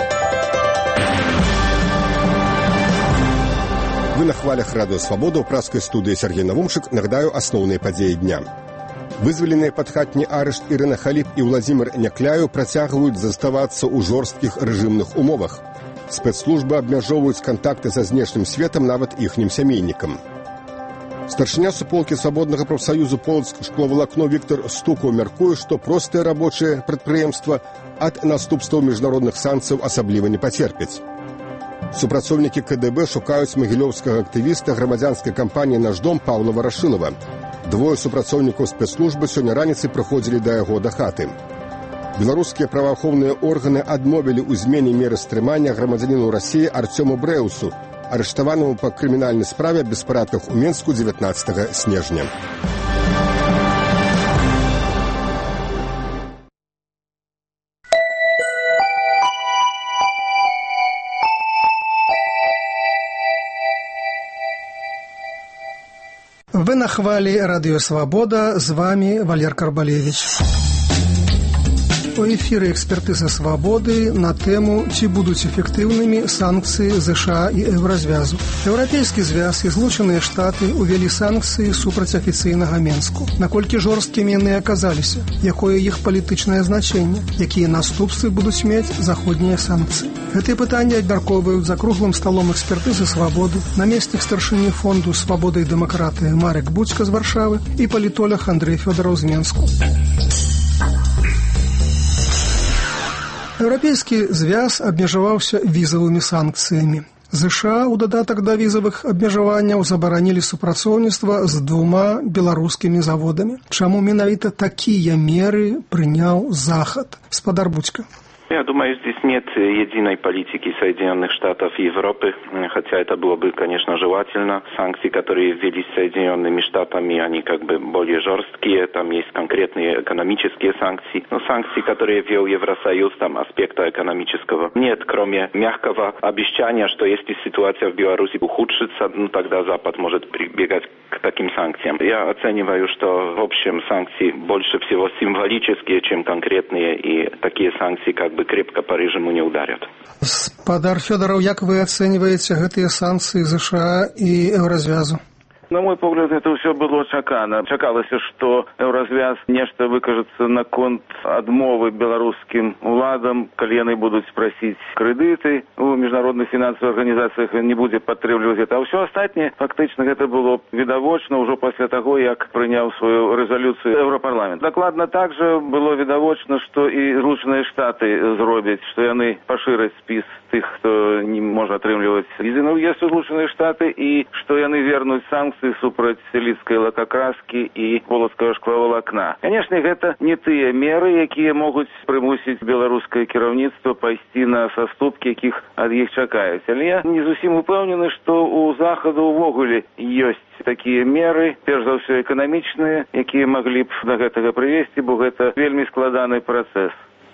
Вы на хвалях Радио Свобода, у праской студии Сергей Навумшик. Нагадаю основные подеи дня. Вызволенные под хатні арышт Ірына Халіп і Владзімір Някляю працягваюць заставацца ў жорсткіх рэжымных умовах. Спецслужбы абмяжоўваюць кантакты са знешнім светам нават іхнім сямейнікам. Старшыня суполкі свабоднага прафсаюзу Полацк шкловалакно Віктор Стукаў мяркуе, што простыя рабочыя прадпрыемства ад наступстваў міжнародных санкцыяў асабліва не пацерпяць. Супрацоўнікі ка дэ бэ шукаюць магілёўскага актывіста грамадзянскай кампаніі «Наш дом» Паўла Варашылава. Двое супрацоўнікаў спецслужбы сёння раніцай прыходзілі да яго да хаты. Беларускія праваахоўныя органы адмовілі ў змене меры стрымання грамадзяніну Расіі Арцёму Брэусу, арыштаванаму па крымінальнай справе аб беспарадках у Менску дзевятнаццатага снежня. Вы на хвале Радио Свобода, с вами Валер Карбалевич. У эфіры экспертыза свабоды на тэму, ці будуць эфектыўнымі санкцыі ЗША і Еўразвязу. Еўрапейскі звяз і Злучаныя Штаты ўвялі санкцыі супраць афіцыйнага Менску. Наколькі жорсткімі яны аказаліся? Якое іх палітычнае значэнне? Якія наступствы будуць мець заходнія санкцыі? Гэтыя пытанні абмяркоўваюць за круглым сталом экспертызы свабоды намеснік старшыні фонду «Свабода і дэмакратыя» Марек Будзька з Варшавы і палітолог Андрэй Фёдараў з Менску. Еўрапейскі звяз абмежаваўся візавымі санкцыямі. ЗША ў дадатак да візавых абмежаванняў забаранілі супрацоўніцтва з двума беларускімі заводамі. Чаму менавіта такія меры прыняў Захад? Спадар Будзька. Я думаю, здесь нет единой политики Соединенных Штатов и Европы, хотя это было бы, конечно, желательно. Санкции, которые ввели Соединенными Штатами, они как бы более жесткие, там есть конкретные экономические санкции. Но санкции, которые ввел Евросоюз, там аспекта экономического нет, кроме мягкого обещания, что если ситуация в Беларуси ухудшится, ну тогда Запад может прибегать к таким санкциям. Я оцениваю, что в общем санкции больше всего символические, чем конкретные, и такие санкции как бы крепко по режиму не ударят. Спадар Фёдараў, як вы ацэньваеце гэтыя санкцыі ЗША і Еўразвязу? На мой погляд, это все было чакана. Чакалася, што Еўразвяз нешта выкажацца наконт адмовы беларускім уладам, калі яны будуць прасіць крэдыты у міжнародных фінансавых арганізацыях, не будзе падтрымліваць гэта. А ўсё астатняе, фактычна, гэта было відавочна ўжо пасля таго, як прыняў сваю рэзалюцыю Еўрапарламент. Дакладна так жа было відавочна, што і Злучаныя Штаты зробяць, што яны пашыраць спіс тых, хто не можа атрымліваць візы на ўезд у Злучаныя Штаты, і што яны вернуць санкцыі санкцыі супраць лідскай лакакраскі і полацкага шклавалакна. Канешне, гэта не тыя меры, якія могуць прымусіць беларускае кіраўніцтва пайсці на саступкі, якіх ад іх чакаюць. Але я не зусім упэўнены, што у захаду ўвогуле ёсць такія меры, перш за ўсё эканамічныя, якія маглі б да гэтага прывесці, бо гэта вельмі складаны працэс.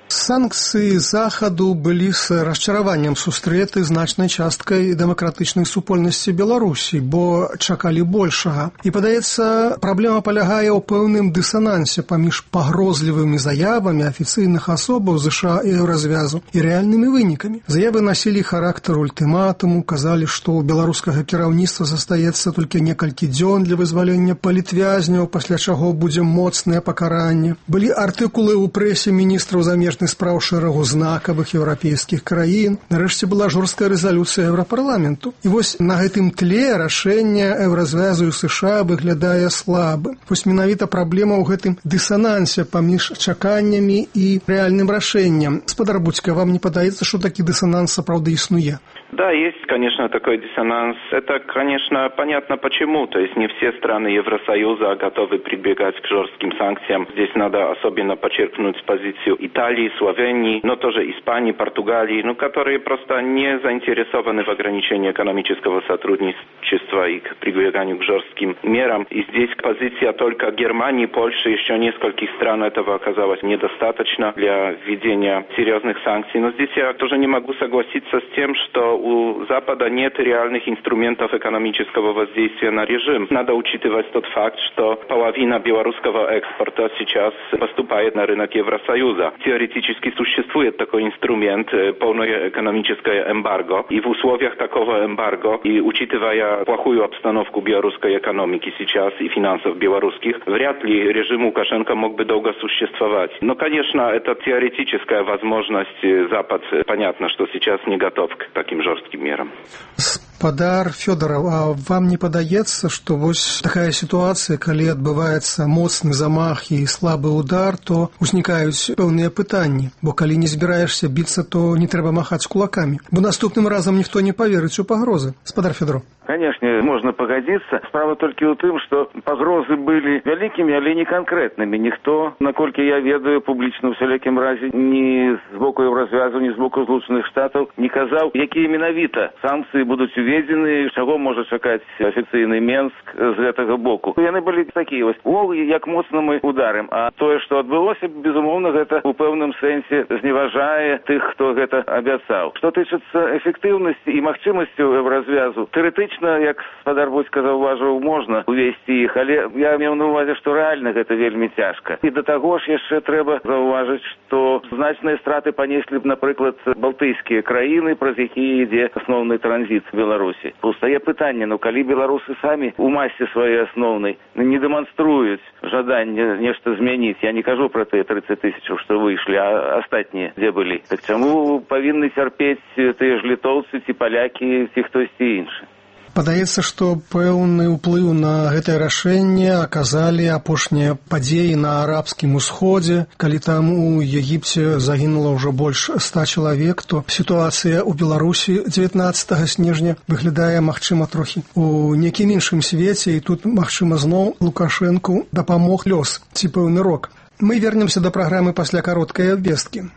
Санкцыі захаду былі з расчараваннем сустрэты значнай часткай дэмакратычнай супольнасці Беларусі, бо чакалі большага. І, падаецца, праблема палягае ў пэўным дысанансе паміж пагрозлівымі заявамі афіцыйных асобаў ЗША і Еўразвязу і рэальнымі вынікамі. Заявы насілі характар ультыматуму, казалі, што ў беларускага кіраўніцтва застаецца толькі некалькі дзён для вызвалення палітвязняў, пасля чаго будзе моцнае пакаранне. Былі артыкулы ў прэсе міністраў замежных спраў шэрагу знакавых еўрапейскіх краін. Нарэшце была жорсткая рэзалюцыя Еўрапарламенту. І вось на гэтым тле рашэнне Еўразвязу і США выглядае слабым. Вось менавіта праблема ў гэтым дысанансе паміж чаканнямі і рэальным рашэннем. Гаспадар Будзька, вам не падаецца, што такі дысананс сапраўды існуе? Да, есть, конечно, такой диссонанс. Это, конечно, понятно почему. То есть не все страны Евросоюза готовы прибегать к жестким санкциям. Здесь надо особенно подчеркнуть позицию Италии, Словении, но тоже Испании, Португалии, ну, которые просто не заинтересованы в ограничении экономического сотрудничества и к прибеганию к жестким мерам. И здесь позиция только Германии, Польши, еще нескольких стран этого оказалось недостаточно для введения серьезных санкций. Но здесь я тоже не могу согласиться с тем, что у Запада нет реальных инструментов экономического воздействия на режим. Надо учитывать тот факт, что половина белорусского экспорта сейчас поступает на рынок Евросоюза. Теоретически существует такой инструмент, полное экономическое эмбарго. И в условиях такого эмбарго, и учитывая плохую обстановку белорусской экономики сейчас и финансов белорусских, вряд ли режим Лукашенко мог бы долго существовать. Но, конечно, это теоретическая возможность. Запад, понятно, что сейчас не готов к таким жестким мерам. Гаспадар Фёдоров, а вам не падаецца, што вось такая сітуацыя, калі адбываецца моцны замах і слабы удар, то узнікаюць пэўныя пытанні, бо калі не збіраешся біцца, то не трэба махаць кулакамі, бо наступным разам ніхто не поверыць у пагрозы. Гаспадар Фёдоров. Конечно, можно погодиться. Справа только у тым, что погрозы были великими, але не конкретными. Никто, наколькі я ведаю, публично в всяком разе ни с боку Еврозвязу, ни с боку Злученых Штатов не казал, якія менавіта санкции будут уведены, чаго может чакаць офиційный Менск з гэтага боку. Яны были такие вот, о, як моцна мы ударим. А тое, что адбылося, безумоўно, гэта у пэўным сэнсе зневажае тых, хто гэта абяцаў. Что тычыцца эффективности и магчымасцю Еврозвязу, теоретычна, як гаспадар Будзька заўважыў, можна увесці іх, але я меў на увазе, што рэальна гэта вельмі цяжка. І да таго ж яшчэ трэба заўважыць, што значныя страты панеслі б, напрыклад, балтыйскія краіны, праз якія ідзе асноўны транзіт з Беларусі. Паўстае пытанне, ну калі беларусы самі у масе сваёй асноўнай не дэманструюць жаданне нешта змяніць, я не кажу пра тыя тридцать тысячаў, што выйшлі, а астатнія дзе былі. Так чаму павінны цярпець тыя ж літоўцы, ці палякі, ці хтосьці іншы? Падаецца, што пэўны ўплыў на гэтае рашэнне аказалі апошнія падзеі на арабскім усходзе. Калі там у Егіпце загінула ўжо больш ста чалавек, то сітуацыя ў Беларусі дзевятнаццатага снежня выглядае, магчыма, трохі у некім іншым свеце, і тут, магчыма, зноў Лукашэнку дапамог лёс ці пэўны рок. Мы вернемся да праграмы пасля кароткай абвесткі.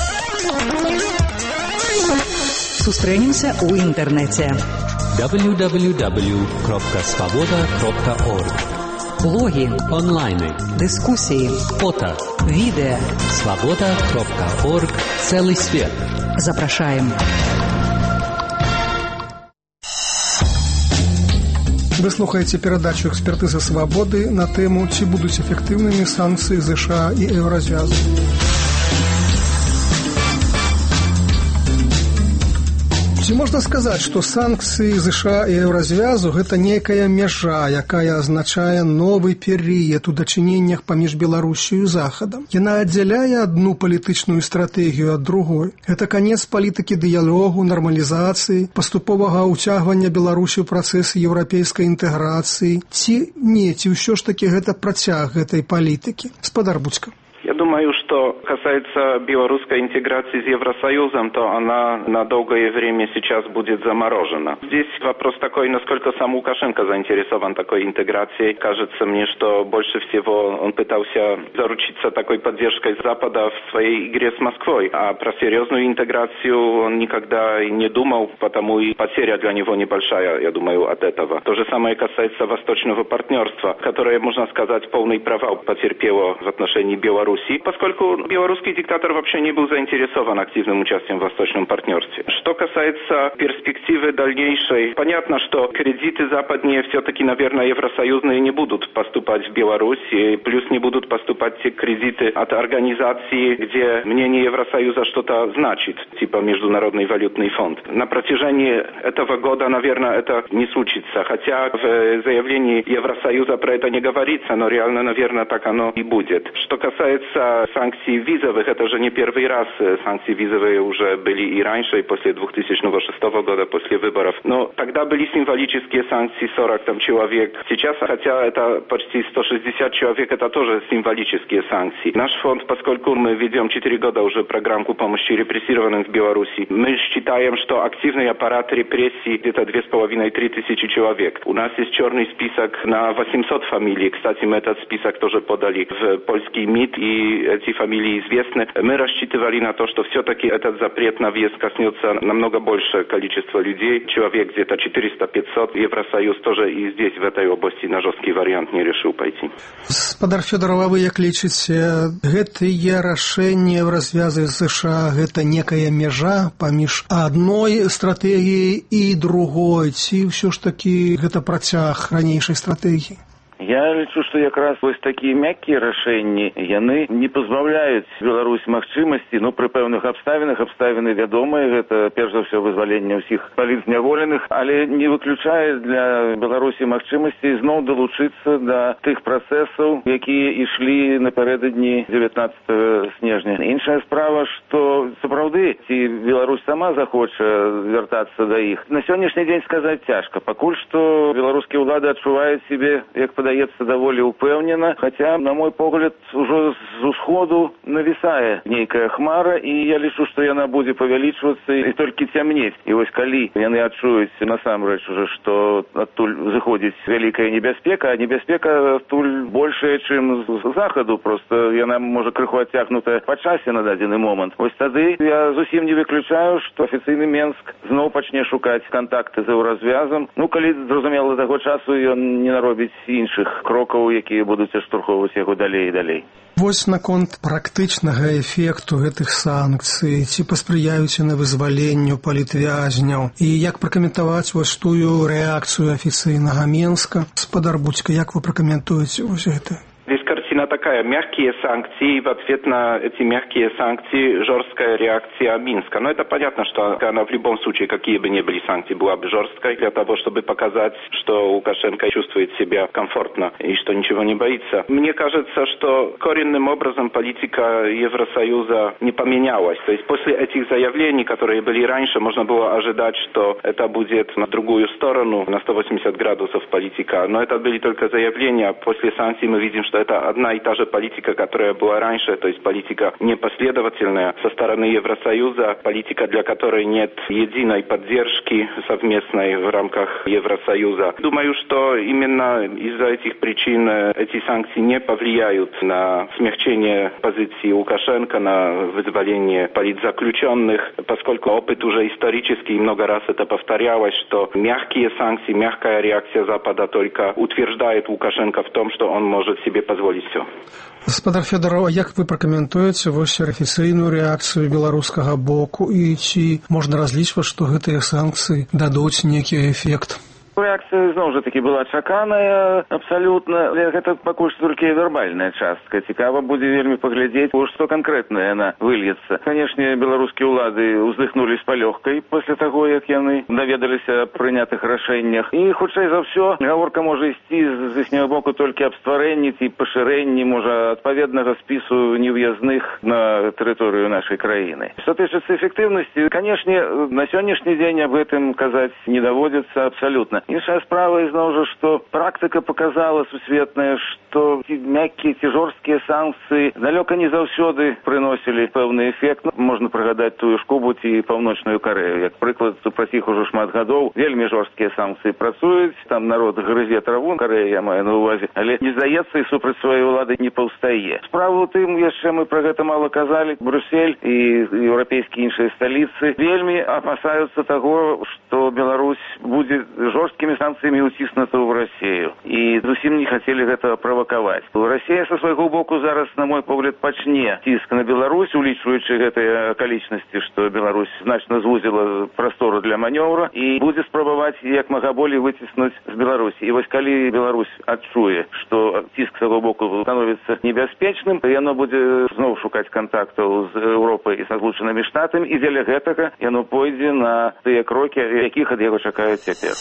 Сустрэнемся ў інтэрнэце. дабл ю дабл ю дабл ю крапка свобода крапка орг. Блоги, онлайны, дискуссии, фото, видео. свобода крапка орг. Целый свет. Запрашаем. Вы слухаеце перадачу «Экспертыза свабоды» на тэму, ці будуць эфектыўнымі санкцыі ЗША і Еўразвязу. Ці можна сказаць, што санкцыі ЗША і Еўразвязу – гэта нейкая мяжа, якая азначае новы перыяд у дачыненнях паміж Беларусію і Захадам. Яна аддзяляе адну палітычную стратэгію ад другой. Гэта канец палітыкі дыялогу, нармалізацыі, паступовага ўцягвання Беларусі ў працэс еўрапейскай інтэграцыі. Ці не, ці ўсё ж такі гэта працяг гэтай палітыкі? Гаспадар Будзька. Я думаю, что что касается белорусской интеграции с Евросоюзом, то она на долгое время сейчас будет заморожена. Здесь вопрос такой, насколько сам Лукашенко заинтересован такой интеграцией. Кажется мне, что больше всего он пытался заручиться такой поддержкой Запада в своей игре с Москвой. А про серьезную интеграцию он никогда и не думал, потому и потеря для него небольшая, я думаю, от этого. То же самое касается восточного партнерства, которое, можно сказать, полный провал потерпело в отношении Беларуси, поскольку белорусский диктатор вообще не был заинтересован активным участием в восточном партнерстве. Что касается перспективы дальнейшей, понятно, что кредиты западные все-таки, наверное, евросоюзные не будут поступать в Беларусь, и плюс не будут поступать те кредиты от организаций, где мнение Евросоюза что-то значит, типа Международный валютный фонд. На протяжении этого года, наверное, это не случится, хотя в заявлении Евросоюза про это не говорится, но реально, наверное, так оно и будет. Что касается санкций визовых, это же не первый раз. Санкции визовые уже были и раньше, и после две тысячи шестого года, после выборов. Но тогда были символические санкции, сорок там человек. Сейчас, хотя это почти сто шестьдесят человек, это тоже символические санкции. Наш фонд, поскольку мы ведем четыре года уже программу помощи репрессированным в Беларуси, мы считаем, что активный аппарат репрессий где-то две с половиной три тысячи человек. У нас есть черный список на восемьсот фамилий. Кстати, мы этот список тоже подали в польский МИД, и эти фамилии известны. Мы рассчитывали на то, что все-таки этот запрет на въезд коснется намного большее количество людей. Человек где-то четыреста-пятьсот. Евросоюз тоже и здесь, в этой области, на жесткий вариант не решил пойти. Спадар Фёдорова, вы як лічыце, гэтые рашэнне ў развязы з США, гэта некая мяжа паміж адной стратэгіяй і другой, ці ўсё ж такі гэта працяг ранейшай стратэгіі? Я лічу, што якраз вось такія мяккія рашэнні, яны не пазбаўляюць Беларусь магчымасці, ну, пры пэўных абставінах, абставіны вядомыя, гэта, перш за ўсё, вызваленне ўсіх палітзняволеных, але не выключае для Беларусі магчымасці зноў далучыцца да тых працэсаў, якія ішлі напярэдадні дзевятнаццатага снежня. Іншая справа, што сапраўды, ці Беларусь сама захоча вяртацца да іх. На сённяшні дзень сказаць цяжка. Пакуль што беларускія ўлады адчуваюць сябе, як падаецца, даволі упэўнена, хаця, на мой погляд, ужо з усходу навісае нейкая хмара, і я лічу, што яна будзе павялічвацца і толькі цямнець. І вось калі яны адчуюць насамрэч уже, што адтуль зыходзіць вялікая небяспека, а небяспека адтуль большая, чым з захаду, проста яна можа крыху адцягнутая па часе на дадзены момант. Вось тады я зусім не выключаю, што афіцыйны Менск зноў пачне шукаць кантакты з еўразвязам. Ну, калі, зразумела, да таго часу ён не наробіць іншых крокаў, якія будуць аштурхоўваць яго далей і далей. Вось наконт практычнага эфекту гэтых санкцый, ці паспрыяюць на вызваленню палітвязняў, і як пракаментаваць вось тую рэакцыю афіцыйнага Менска? Спадар Буцька, як вы пракаментуеце вось гэта? Здесь картина такая. Мягкие санкции, в ответ на эти мягкие санкции жесткая реакция Минска. Но это понятно, что она в любом случае, какие бы ни были санкции, была бы жесткой для того, чтобы показать, что Лукашенко чувствует себя комфортно и что ничего не боится. Мне кажется, что коренным образом политика Евросоюза не поменялась. То есть после этих заявлений, которые были раньше, можно было ожидать, что это будет на другую сторону, на сто восемьдесят градусов политика. Но это были только заявления. После санкций мы видим, что это одна и та же политика, которая была раньше, то есть политика непоследовательная со стороны Евросоюза, политика, для которой нет единой поддержки совместной в рамках Евросоюза. Думаю, что именно из-за этих причин эти санкции не повлияют на смягчение позиции Лукашенко, на вызволение политзаключенных, поскольку опыт уже исторический, много раз это повторялось, что мягкие санкции, мягкая реакция Запада только утверждает Лукашенко в том, что он может себе позволить все. Спадар Фёдорова, як вы пракаментуеце вось афіцыйную рэакцыю беларускага боку, і ці можна разлічваць, што гэтыя санкцыі дадуць нейкі эфект? Реакцыя, зноў жа такі, была чаканая абсалютна. Гэта пакуль што толькі вербальная частка. Цікава будзе вельмі паглядзець, што канкрэтна яна выльецца. Канешне, беларускія ўлады ўздыхнулі з палёгкай пасля таго, як яны даведаліся аб прынятых рашэннях. І, хутчэй за ўсё, гаворка можа ісці з іхняга боку толькі аб стварэнні ці пашырэнні, можа, адпаведнага спісу нев'язных на тэрыторыю нашай краіны. Што тычыцца эфектыўнасці, канешне, на сённяшні дзень аб гэтым казаць не даводзіцца абсалютна. Іншая справа, ізноў жа, што практыка показала сусветная, што ці мяккія, ці жорсткія санкцыі далёка не заўсёды прыносілі пэўны эфект. Можна прыгадаць тую ж Кубу ці Паўночную Карэю. Як прыклад, супраць іх ужо шмат гадоў вельмі жорсткія санкцыі працуюць, там народ грызе траву, Карэя я маю на ўвазе, але не здаецца і супраць сваёй улады не паўстае. Справа ў тым, яшчэ мы пра гэта мала казалі, Брюссель і еўрапейскія іншыя сталіцы вельмі апасаюцца таго, што Беларусь будзе жорсткімі санкцыямі ўціснута ў Расію. І зусім не хацелі гэта правакаваць. Расія са свайго боку зараз, на мой погляд, пачне ціск на Беларусь, улічваючы гэтыя акалічнасці, што Беларусь значна звузіла прастору для манёвра і будзе спрабаваць як мага болей выціснуць з Беларусі. І вось калі Беларусь адчуе, што ціск з яго боку становіцца небяспечным, то яно будзе зноў шукаць контактаў з Еўропай і са Злучанымі Штатамі, і дзеля гэтага яно пойдзе на тыя крокі, якіх ад яго чакаюць цяпер.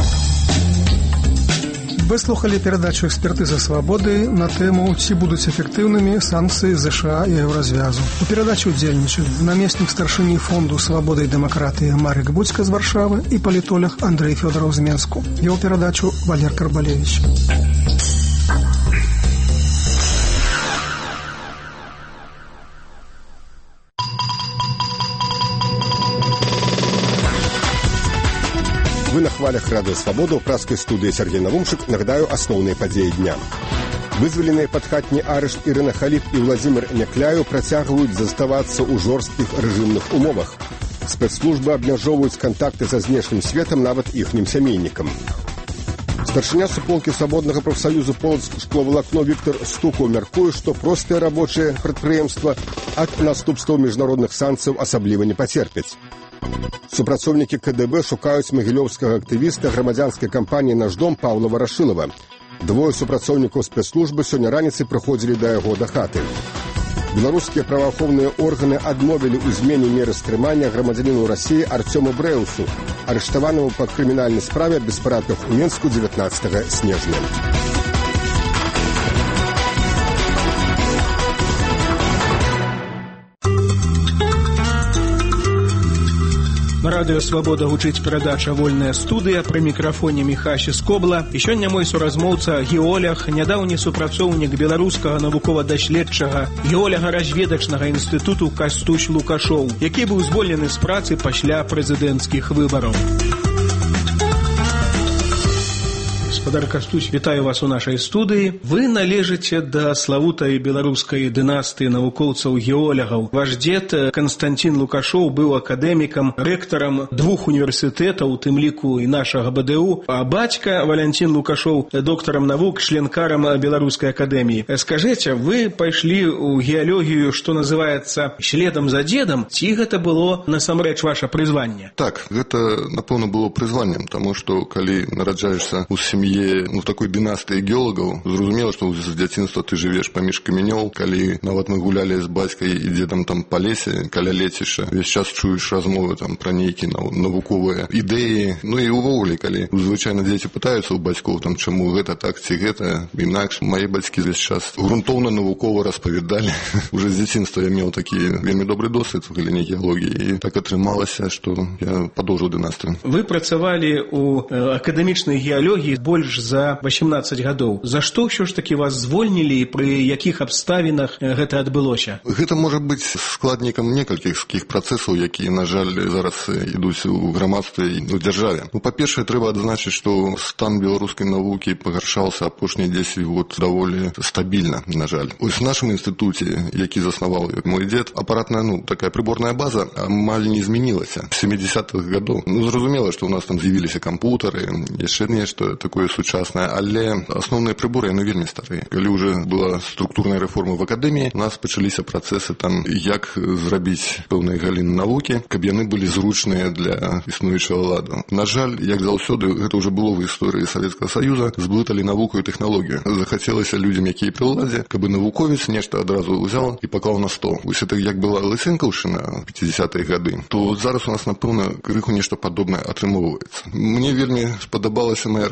Вы слухали перадачу «Экспертыза свабоды» на тэму «Ці будуць эфектыўнымі санкцыі ЗША і Еўразвязу». У перадачы удзельнічалі намеснік старшыні фонду «Свабода і дэмакратыя» Марек Буцька з Варшавы і палітолог Андрэй Фёдораў з Менску. Вёў перадачу Валер Карбалевіч. Вы на хвалях радыё «Свабода» ў праскай студыі Сергей Навумчык. Нагадаю асноўныя падзеі дня. Вызваленыя пад хатні арышт Ірына Халіп і Владзімір Някляю працягваюць заставацца ў жорсткіх рэжымных умовах. Спецслужбы абмяжоўваюць кантакты са знешнім светам нават іхнім сямейнікам. Старшыня суполкі свабоднага прафсаюзу «Полацк шкловалакно» Віктор Стукаў мяркуе, што простыя рабочыя прадпрыемства ад наступстваў міжнародных санкцыяў асабліва не пацерпяць. Супрацоўнікі ка дэ бэ шукаюць магілёўскага актывіста грамадзянскай кампаніі «Наш дом» Паўла Варашылава. Двое супрацоўнікаў спецслужбы сёння раніцай прыходзілі да яго да хаты. Беларускія праваахоўныя органы адмовілі ў змене меры стрымання грамадзяніну Расіі Арцёму Брэўсу, арыштаванаму па крымінальнай справе аб беспарадках у Менску дзевятнаццатага снежня. На радыё «Свабода» гучыць перадача «Вольная студыя», пры мікрафоне Міхася Скобла. І сёння мой суразмоўца, геолог, нядаўні супрацоўнік беларускага навукова-даследчага геолага-разведачнага інстытуту Кастусь Лукашоў, які быў звольнены з працы пасля прэзідэнцкіх выбараў. Гаспадар Кастусь, вітаю вас у нашай студыі. Вы належыце да славутай беларускай дынастыі навукоўцаў-геолягаў. Ваш дзед Канстантин Лукашоў быў акадэмікам, рэктарам двух універсітэтаў, у тым ліку і нашага бэ дэ у, а бацька Валянцін Лукашоў доктарам навук, членкарам Беларускай акадэміі. Скажыце, вы пайшлі ў геалогію, што называецца, следам за дзедам, ці гэта было насамрэч ваша прызванне? Так, гэта, напэўна, было прызваннем, таму што калі нараджаешся ў сям'і ну, такой дынастыі геолагаў, зразумела, што з дзяцінства ты жывеш паміж камянёў, калі нават мы гулялі з бацькай і дзедам там па лесе, каля лецішча, увесь час чуеш размовы там пра нейкія навуковыя ідэі. Ну і ўвогуле, калі звычайна дзеці пытаюцца ў бацькоў, там, чаму гэта так ці гэта інакш, мае бацькі увесь час грунтоўна навукова распавядалі. Уже з дзяцінства я меў такі вельмі добры досвед у галіне геалогіі, і так атрымалася, што я падоўжыў дынастыю. Вы працавалі ў акадэмічнай геалогіі больш за васемнаццаць гадоў. За што ўсё ж такі вас звольнілі і пры якіх абставінах гэта адбылося? Гэта можа быць складнікам некалькіх такіх працэсаў, якія, на жаль, зараз ідуць у грамадстве і у дзяржаве. Ну, па-першае, трэба адзначыць, што стан беларускай навукі пагаршаўся апошнія дзесяць год даволі стабільна, на жаль. Ось в нашым інстытуце, які заснаваў мой дзед, апаратная, ну, такая прыборная база амаль не змянілася. сямідзесятых гадоў. Ну, зразумела, што ў нас там з'явіліся кампутары, яшчэ нешта такое сучаснае, але асноўныя прыборы, яны вельмі старыя. Калі ўжо была структурная рэформа в акадэміі, у нас пачаліся працэсы там, як зрабіць пэўныя галіны навукі, каб яны былі зручныя для існуючага ладу. На жаль, як заўсёды, гэта ўжо было в гісторыі Савецкага Саюза, зблыталі навуку і тэхналогію. Захацелася людзям, якія пры ўладзе, каб навуковец нешта адразу ўзяў і паклаў на стол. Вось это як была Лысенкаўшчына пяцідзесятыя гады, то зараз у нас, напэўна, крыху нешта падобнае атрымоўваецца. Мне вельмі спадабалася моя размова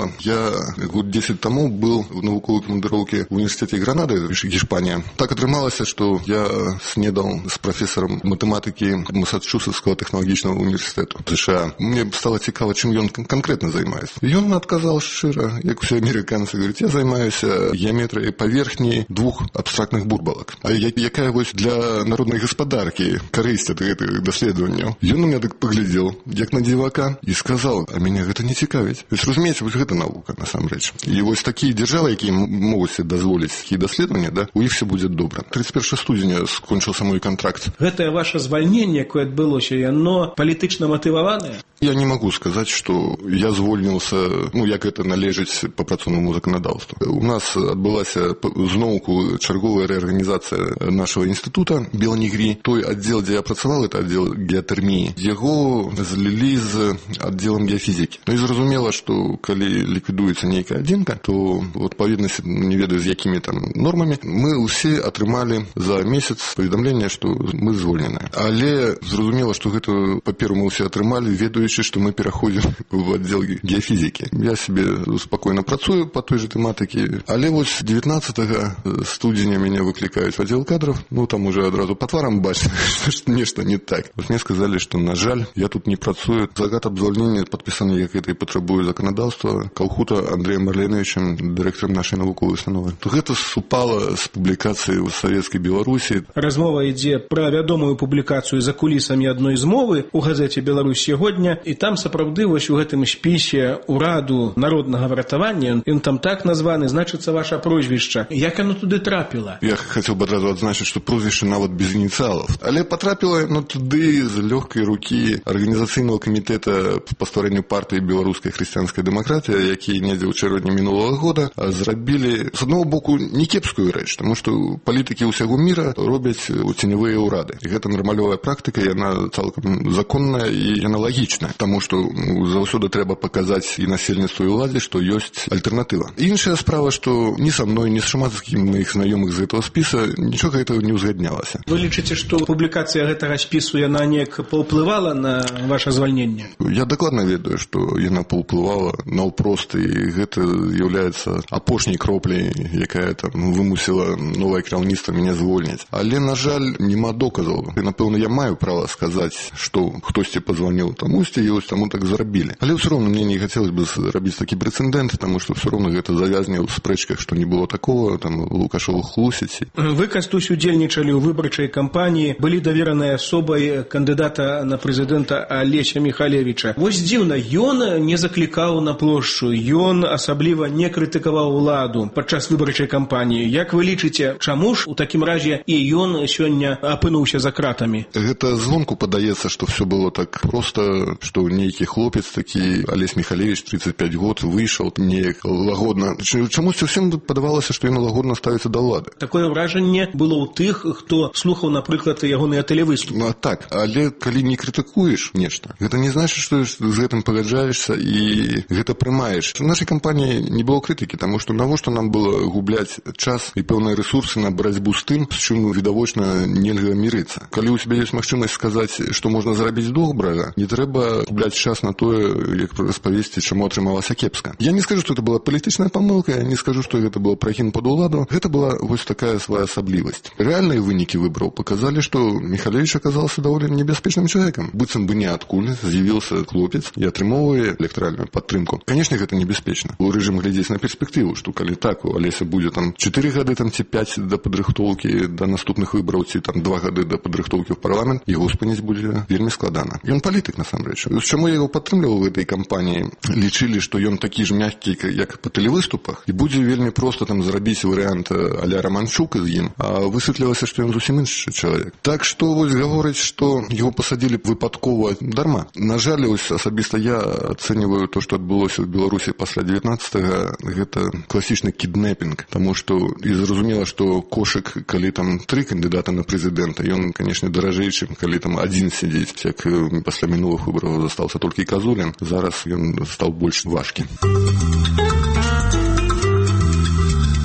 было. Я год дзесяць таму был в навуковой камандыроўке в университете Гранады, Гешпания. Так атрымалася, что я снедал с профессором математики Массачусетского технологичного университета США. Мне стало цікаво, чым ён конкретно займаецца. Ён адказаў шчыра, як усе амерыканцы, говорит, я займаюсь геометрией поверхні двух абстрактных бурбалак. А якая вось для народной гаспадаркі карысць ад гэтых даследаванняў? Ён на меня так паглядзеў, як на дзівака, і сказаў, а мяне гэта не цікавіць. Вось разумееце, вось гэта навука, насамрэч. І вось такія дзяржавы, якія могуць себе дазволіць такія даследаванні, да, у іх все будзе добра. тридцать первого студзеня скончыўся мой контракт. Гэтае ваше звальненне, якое адбылося, яно палітычна матываванае? Я не могу сказать, что я звольнился, ну, як это належыць по працоўнаму законодаўству. У нас адбылася зноўку чарговая рэарганізацыя нашего інстытута Беланігрі. Той аддзел, дзе я працаваў, это аддзел геатэрміі. Яго злілі з аддзелам геафізікі. Ну і зразумела, што калі ліквідуецца нейкая адзінка, то адпаведна, не ведаю, з якімі там нормамі, мы ўсе атрымалі за месяц паведамленне, што мы звольненыя. Але зразумела, што гэтую паперу мы ўсе атрымалі, ведаючы, што мы пераходзім в аддзел геафізікі. Я себе спакойна працую по той же тэматыке, але вось девятнадцатого студзеня мяне выклікаюць в аддзел кадров, ну там уже адразу по тварам бачна, што нешта не так. Вот мне сказали, что, на жаль, я тут не працую. Загад аб звольненні падпісаны, як гэта і патрабуе заканадаўства, Калхута Андреем Марленовичем, дырэктарам нашай навуковай установы. То гэта супала з публікацыі ў савецкай Беларусі. Размова ідзе пра вядомую публікацыю за кулісамі адной з мовы у газеце «Беларусь сягоння», і там сапраўды вось у гэтым спісе ўраду народнага выратавання, ён там так названы, значыцца ваша прозвішча. Як оно туды трапіла? Я хацеў бы адразу адзначыць, што прозвішча нават без ініцыялаў. Але патрапіла ну, туды з лёгкай рукі арганізацыйнага камітэта па стварэнню партыі беларускай хрысціянская дэмакратія, які недзе ў чэрвені мінулага года зрабілі, з аднаго боку, не кепскую рэч, таму што палітыкі ўсяго міра робяць ценевыя ўрады. І гэта нармалёвая практыка, яна цалкам законная і яна лагічная, таму што ну, заўсёды трэба паказаць і насельніцтву і ўладзе, што ёсць альтэрнатыва. Іншая справа, што ні са мной, ні з шмат з маіх знаёмых з гэтага спіса нічога гэтага не ўзгаднялася. Вы лічыце, што публікацыя гэтага спісу яна неяк паўплывала на ваше звальненне? Я дакладна ведаю, што яна паўплывала наўпрост, і гэта з'яўляецца апошняй кропляй, якая там вымусіла новае кіраўніцтва мяне звольніць. Але, на жаль, няма доказаў. І, напэўна, я маю права сказаць, што хтосьці пазваніў тамусьці, і ось таму так зрабілі. Але ўсё роўна мне не хацелось бы рабіць такі прэцэдэнт, таму што ўсё роўна гэта завязне ў спрэчках, што не было такого, там Лукашова хлусіць. Вы, Кастусь, удзельнічалі ў выбарчай кампаніі, былі даверанай асобай кандыдата на прэзідэнта Алеся Михалевіча. Вось дзіўна, ён не заклікаў на плошчу, ён асабліва не крытыкаваў уладу падчас выбарчай кампаніі. Як вы лічыце, чаму ж у такім разе і ён сёння апынуўся за кратамі? Гэта звонку падаецца, што все было так проста, што нейкі хлопец такі, Алесь Михалевич, тридцать пять год, выйшаў неяк лагодна. Чамусь усім падавалася, што ён лагодна ставіцца да ўлады. Такое ўражанне было ў тых, хто слухаў, напрыклад, ягоныя тэлевыступы. Ну, так, але калі не крытыкуеш нешта, гэта не значыць, што з гэтым пагаджаешся і гэта прымаеш. У нашай кампаніі не было крытыкі, таму што навошта нам было губляць час і пэўныя рэсурсы на барацьбу з тым, з чым відавочна нельга мірыцца. Калі ў цябе ёсць магчымасць сказаць, што можна зрабіць добрага, не трэба губляць час на тое, як распавесці, чаму атрымалася кепска. Я не скажу, што гэта была палітычная памылка, я не скажу, што гэта было прагін пад уладу. Гэта была вось такая свая асаблівасць. Рэальныя вынікі выбараў паказалі, што Михалевич аказался даволі небяспечным чалавекам. Быццам бы ніадкуль з'явіўся хлопец і атрымоўвае электаральную падтрымку. Канешне, гэта небяспечна. У рэжым глядзець на перспектыву, што калі так у Алеся будзе там чатыры гады там ці пяць да падрыхтоўкі да наступных выбараў, ці там два гады да падрыхтоўкі ў парламент, яго спыніць будзе вельмі складана. Ён палітык насамрэч. Чаму я яго падтрымліваў в этой кампаніі? Лічылі, што ён такі ж мяккі, як па тэлевыступах, і будзе вельмі проста там зрабіць варыянт а-ля Романчук з ім, а высветлілася, што ён зусім іншы чалавек. Так што вось гаворыць, што яго пасадзілі выпадкова дарма. На жаль, ось асабіста я ацэньваю то, што адбылося ў Беларусі пасля девятнадцатага, гэта класічны кіднэпінг, таму што і зразумела, што кошык, калі там тры кандыдата на прэзідэнта, ён, канешне, даражэй, чым калі там адзін сядзіць, як пасля мінулых выбараў застаўся толькі Казулін, зараз ён стаў больш важкі.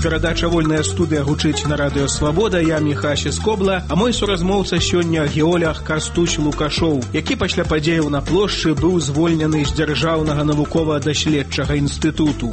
Перадача «Вольная студыя» гучыць на радыё «Свабода». Я Міхася Скобла, а мой суразмоўца сёння геолог Кастусь Лукашоў, які пасля падзеяў на плошчы быў звольнены з дзяржаўнага навукова-даследчага інстытуту.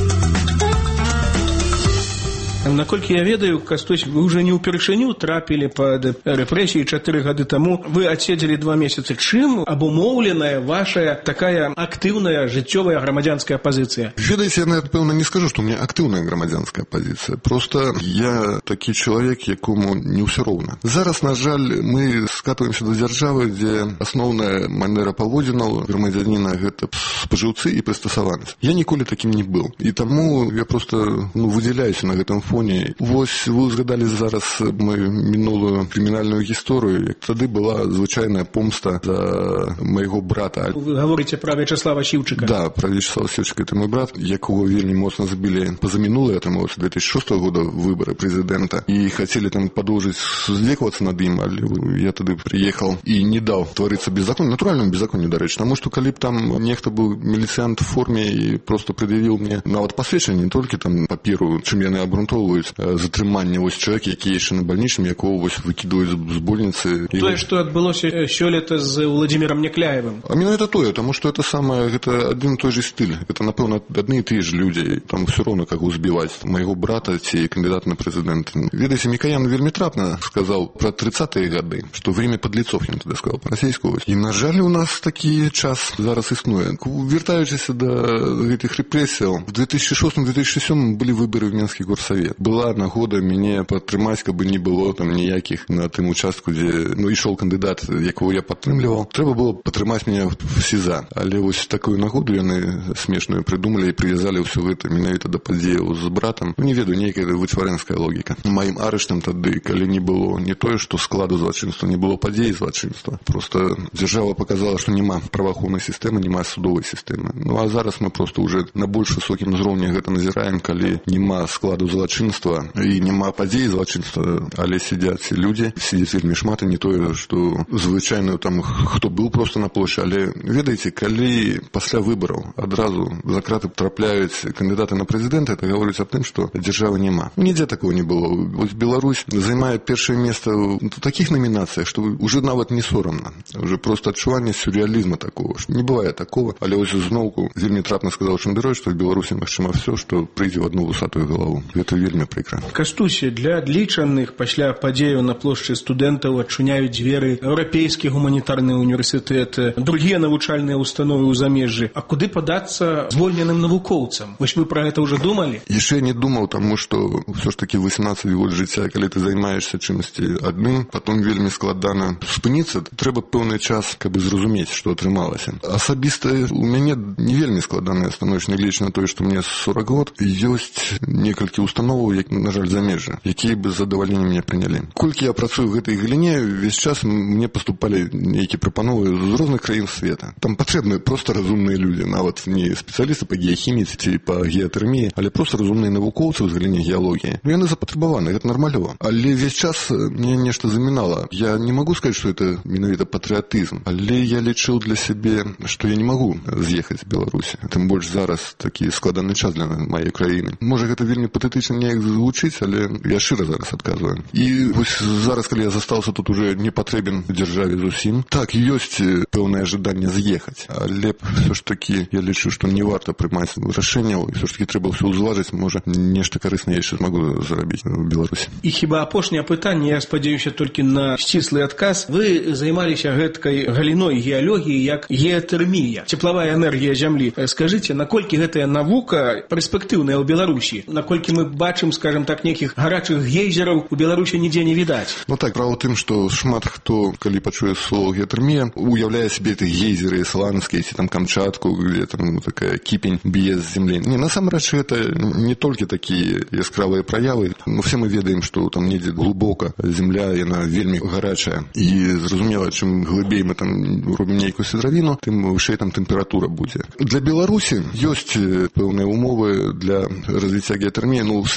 Наколькі я ведаю, Кастусь, вы уже не ўпершыню трапілі пад рэпрэсіі чатыры гады таму. Вы адседзелі два месяцы. Чым абумоўленая ваша такая актыўная жыццёвая грамадзянская пазіцыя? Ведаеце, я, напэўна, не скажу, што у меня актыўная грамадзянская пазіцыя. Просто я такі чалавек, якому не ўсё роўна. Зараз, на жаль, мы скатываемся да дзяржавы, дзе асноўная манера паводзінаў грамадзяніна гэта спажыўцы і прыстасаванасць. Я ніколі такім не быў. І таму я просто ну, выдзяляюся на гэтым фоне. Вось вы згадалі зараз мою мінулую крымінальную гісторыю, як тады была звычайная помста за майго брата. Вы гаворыце пра Вячеслава Сіўчыка? Да, пра Вячеслава Сіўчыка. Это мой брат, якого вельмі моцна забілі пазамінулыя, атрымалася две тысячи шестого года выборы прэзідэнта, і хацелі там падоўжыць здзекавацца над ім, але я тады прыехаў і не даў тварыцца беззаконню, натуральнаму беззаконню, дарэчы, таму што калі б там нехта быў міліцыянт в форме і просто прыдавіў мне нават пасведчанне, не толькі там паперу, чым яны абгрунтоўваюць затрыманне вось чалавека, які яшчэ на бальнічным, якого вось выкідваюць з больніцы. Тое, што адбылося сёлета з Владзімірам Някляевым. А менавіта тое, таму што это самае, гэта адзін той же стыль. Гэта, напэўна, адны і тыя ж людзі. Там ўсё роўна каго збіваць. Майго брата ці кандыдата на прэзідэнт. Ведаеце, Мікаян вельмі трапна сказаў пра тридцатые гады, што время подлецов, ён тады сказаў па-расейску. І, на жаль, у нас такі час зараз існуе. Вяртаючыся да гэтых рэпрэсіяў, в две тысячи шестом — две тысячи седьмом былі выборы в Менскі горсавет. Была нагода мяне падтрымаць, каб не было там ніякіх на тым участку, дзе ну ішоў кандыдат, якого я падтрымліваў. Трэба было падтрымаць мяне в СІЗА. Але вось такую нагоду яны смешную прыдумалі і прывязалі ўсё гэта менавіта да падзеяў з братам. Ну, не ведаю, нейкая вычварэнская логіка. Маім арыштам тады, калі не было не тое, што складу злачынства, не было падзеі злачынства. Просто дзяржава показала, што няма праваахоўнай сістэмы, няма судовай сістэмы. Ну а зараз мы просто уже на больш высокім узроўні гэта назіраем, калі няма складу злачынства і няма падзеі злачынства, але сядзяць людзі, сядзяць вельмі шмат, і не тое, што звычайна там хто быў просто на плошчы, але ведаеце, калі пасля выбараў адразу за краты трапляюць кандыдаты на прэзідэнта, это гаворыць аб тым, што дзяржавы няма. Нідзе такого не было. Вось Беларусь займае першае месца ў такіх намінацыях, што уже нават не сорамна. Уже просто адчуванне сюрреалізма такого. Не бывае такого, але вось зноўку вельмі трапна сказаў Шандырой, што в Беларусі магчыма все, што прыйдзе в одну вусатую галаву. Гэта вельмі прыкра. Кастусе, для адлічаных пасля падзеяў на плошчы студэнтаў адчыняюць дзверы еўрапейскі гуманітарны універсітэт, другія навучальныя установы ў замежжы. А куды падацца звольненым навукоўцам? Вось вы пра гэта ўжо думалі? Яшчэ не думаў, таму што ўсё ж такі восемнадцать год жыцця, калі ты займаешься чымсьці адным, потом вельмі складана спыніцца, трэба пэўны час, каб зразумець, што атрымалася. Асабіста у мяне не вельмі складанае становішча, нягледзячы на тое, што мне сорок год, ёсць некалькі установаў, як, на жаль, замежжа, якія бы з задавальненнем мяне прынялі. Колькі я працую в гэтай галіне, весь час мне паступалі нейкія прапановы з розных краін света. Там патрэбны просто разумныя людзі, нават не спецыялісты па геахіміі ці па геатэрміі, але просто разумныя навукоўцы з галіне геалогіі. Ну, яны запатрабаваны, гэта нармалёва. Але весь час мне нешта замінала. Я не магу сказаць, што это менавіта патрыятызм, але я лічыў для сябе, што я не магу з'ехаць з Беларусі. Тым больш зараз такі складаны час для маёй краіны. Можа, гэта вельмі патэтычна неяк звучыць, але я шчыра зараз адказваю. І вось зараз, калі я застаўся тут уже не патрэбен дзяржаве зусім, так, ёсць пэўнае жаданне з'ехаць, але ўсё ж такі я лічу, што не варта прымаць рашэнняў, і ўсё ж такі трэба ўсё ўзважыць, можа, нешта карыснае яшчэ змагу зрабіць в Беларусі. І хіба апошняе пытанне, я спадзяюся толькі на сціслы адказ. Вы займаліся гэткай галіной геалогіі як геатэрмія, цеплавая энергія зямлі. Скажыце, наколькі гэтая навука перспектыўная ў Беларусі? Наколькі мы бачым, скажем так, нейкіх гарачых гейзераў у Беларусі нідзе не відаць? Ну так, права ў тым, што шмат хто, калі пачуе слово геатэрмія, уяўляе сабе эти гейзеры ісландскія ці там Камчатку, где там такая кіпень б'е з зямлі. Не, насамрэч, гэта не толькі такія яскравыя праявы. Ну, все мы ведаем, што там недзе глубока зямля, яна вельмі гарачая. І зразумела, чым глыбей мы там робім нейкую сідравіну, тым вышэй там тэмпература будзе. Для Беларусі ёсць пэўныя умовы для развіцця геатэрміі, ну, в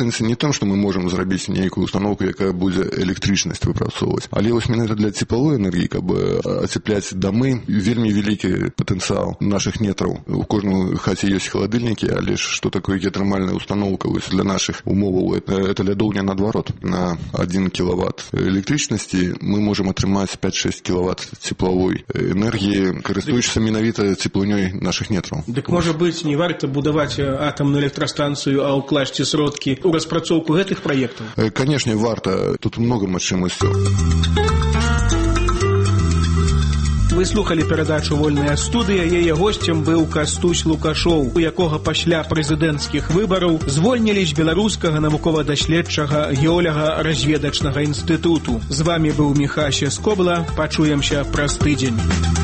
сэнсе не тым, што мы можам зрабіць нейкую установку, якая будзе электрычнасць выпрацоўваць. Але вось менавіта для цеплавой энергіі, каб ацепляць дамы, вельмі вялікі патэнцыял нашых нетраў. У кожнай хаце ёсць халадыльнікі, але ж што такое геатэрмальная установка вось для нашых умоваў? Это, это лядоўня наадварот. На один кілават электрычнасці мы можам атрымаць пять-шесть кілават цеплавой энергіі, карыстуючыся менавіта цеплынёй нашых нетраў. Дык можа быць, не варта будаваць атамную электрастанцыю, а ўкласці сродкі ў распрацоўку гэтых праектаў? Канешне, варта. Тут много магчымасцяў. Вы слухали перадачу «Вольная студыя». Яе госцем быў Кастусь Лукашоў, у якога пасля прэзідэнцкіх выбараў звольнілі з беларускага навукова-даследчага геолага-разведачнага інстытуту. З вамі быў Міхася Скобла. Пачуемся праз тыдзень.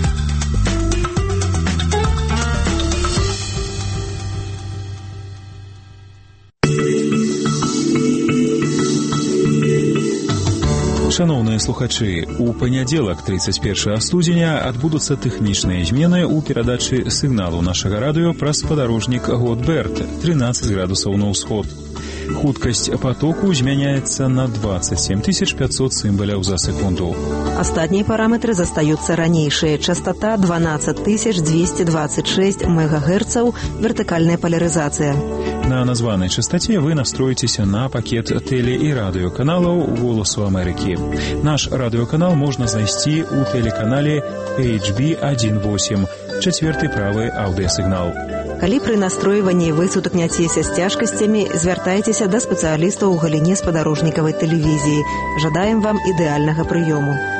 Шановныя слухачы, у панядзелак тридцать первого студзеня адбудуцца тэхнічныя змены ў перадачы сігналу нашага радыё праз спадарожнік Готберт тринадцать градусаў на ўсход. Хуткасць потоку змяняецца на двадцать семь тысяч пятьсот цымбаляў за секунду. Астатнія параметры застаюцца ранейшыя. Частота двенадцать тысяч двести двадцать шесть мегагерцаў, вертыкальная поляризация. На названай частоте вы настроитеся на пакет теле- і радыёканалаў «Голосу Америки». Наш радыёканал можна знайсці ў тэлеканале эйч би один восемь, чацвёрты правы аўдыасігнал. Калі пры настройванні вы сутыкняцеся з цяжкасцямі, звяртайцеся да спецыялістаў у галіне спадарожнікавай тэлевізіі. Жадаем вам ідэальнага прыёму.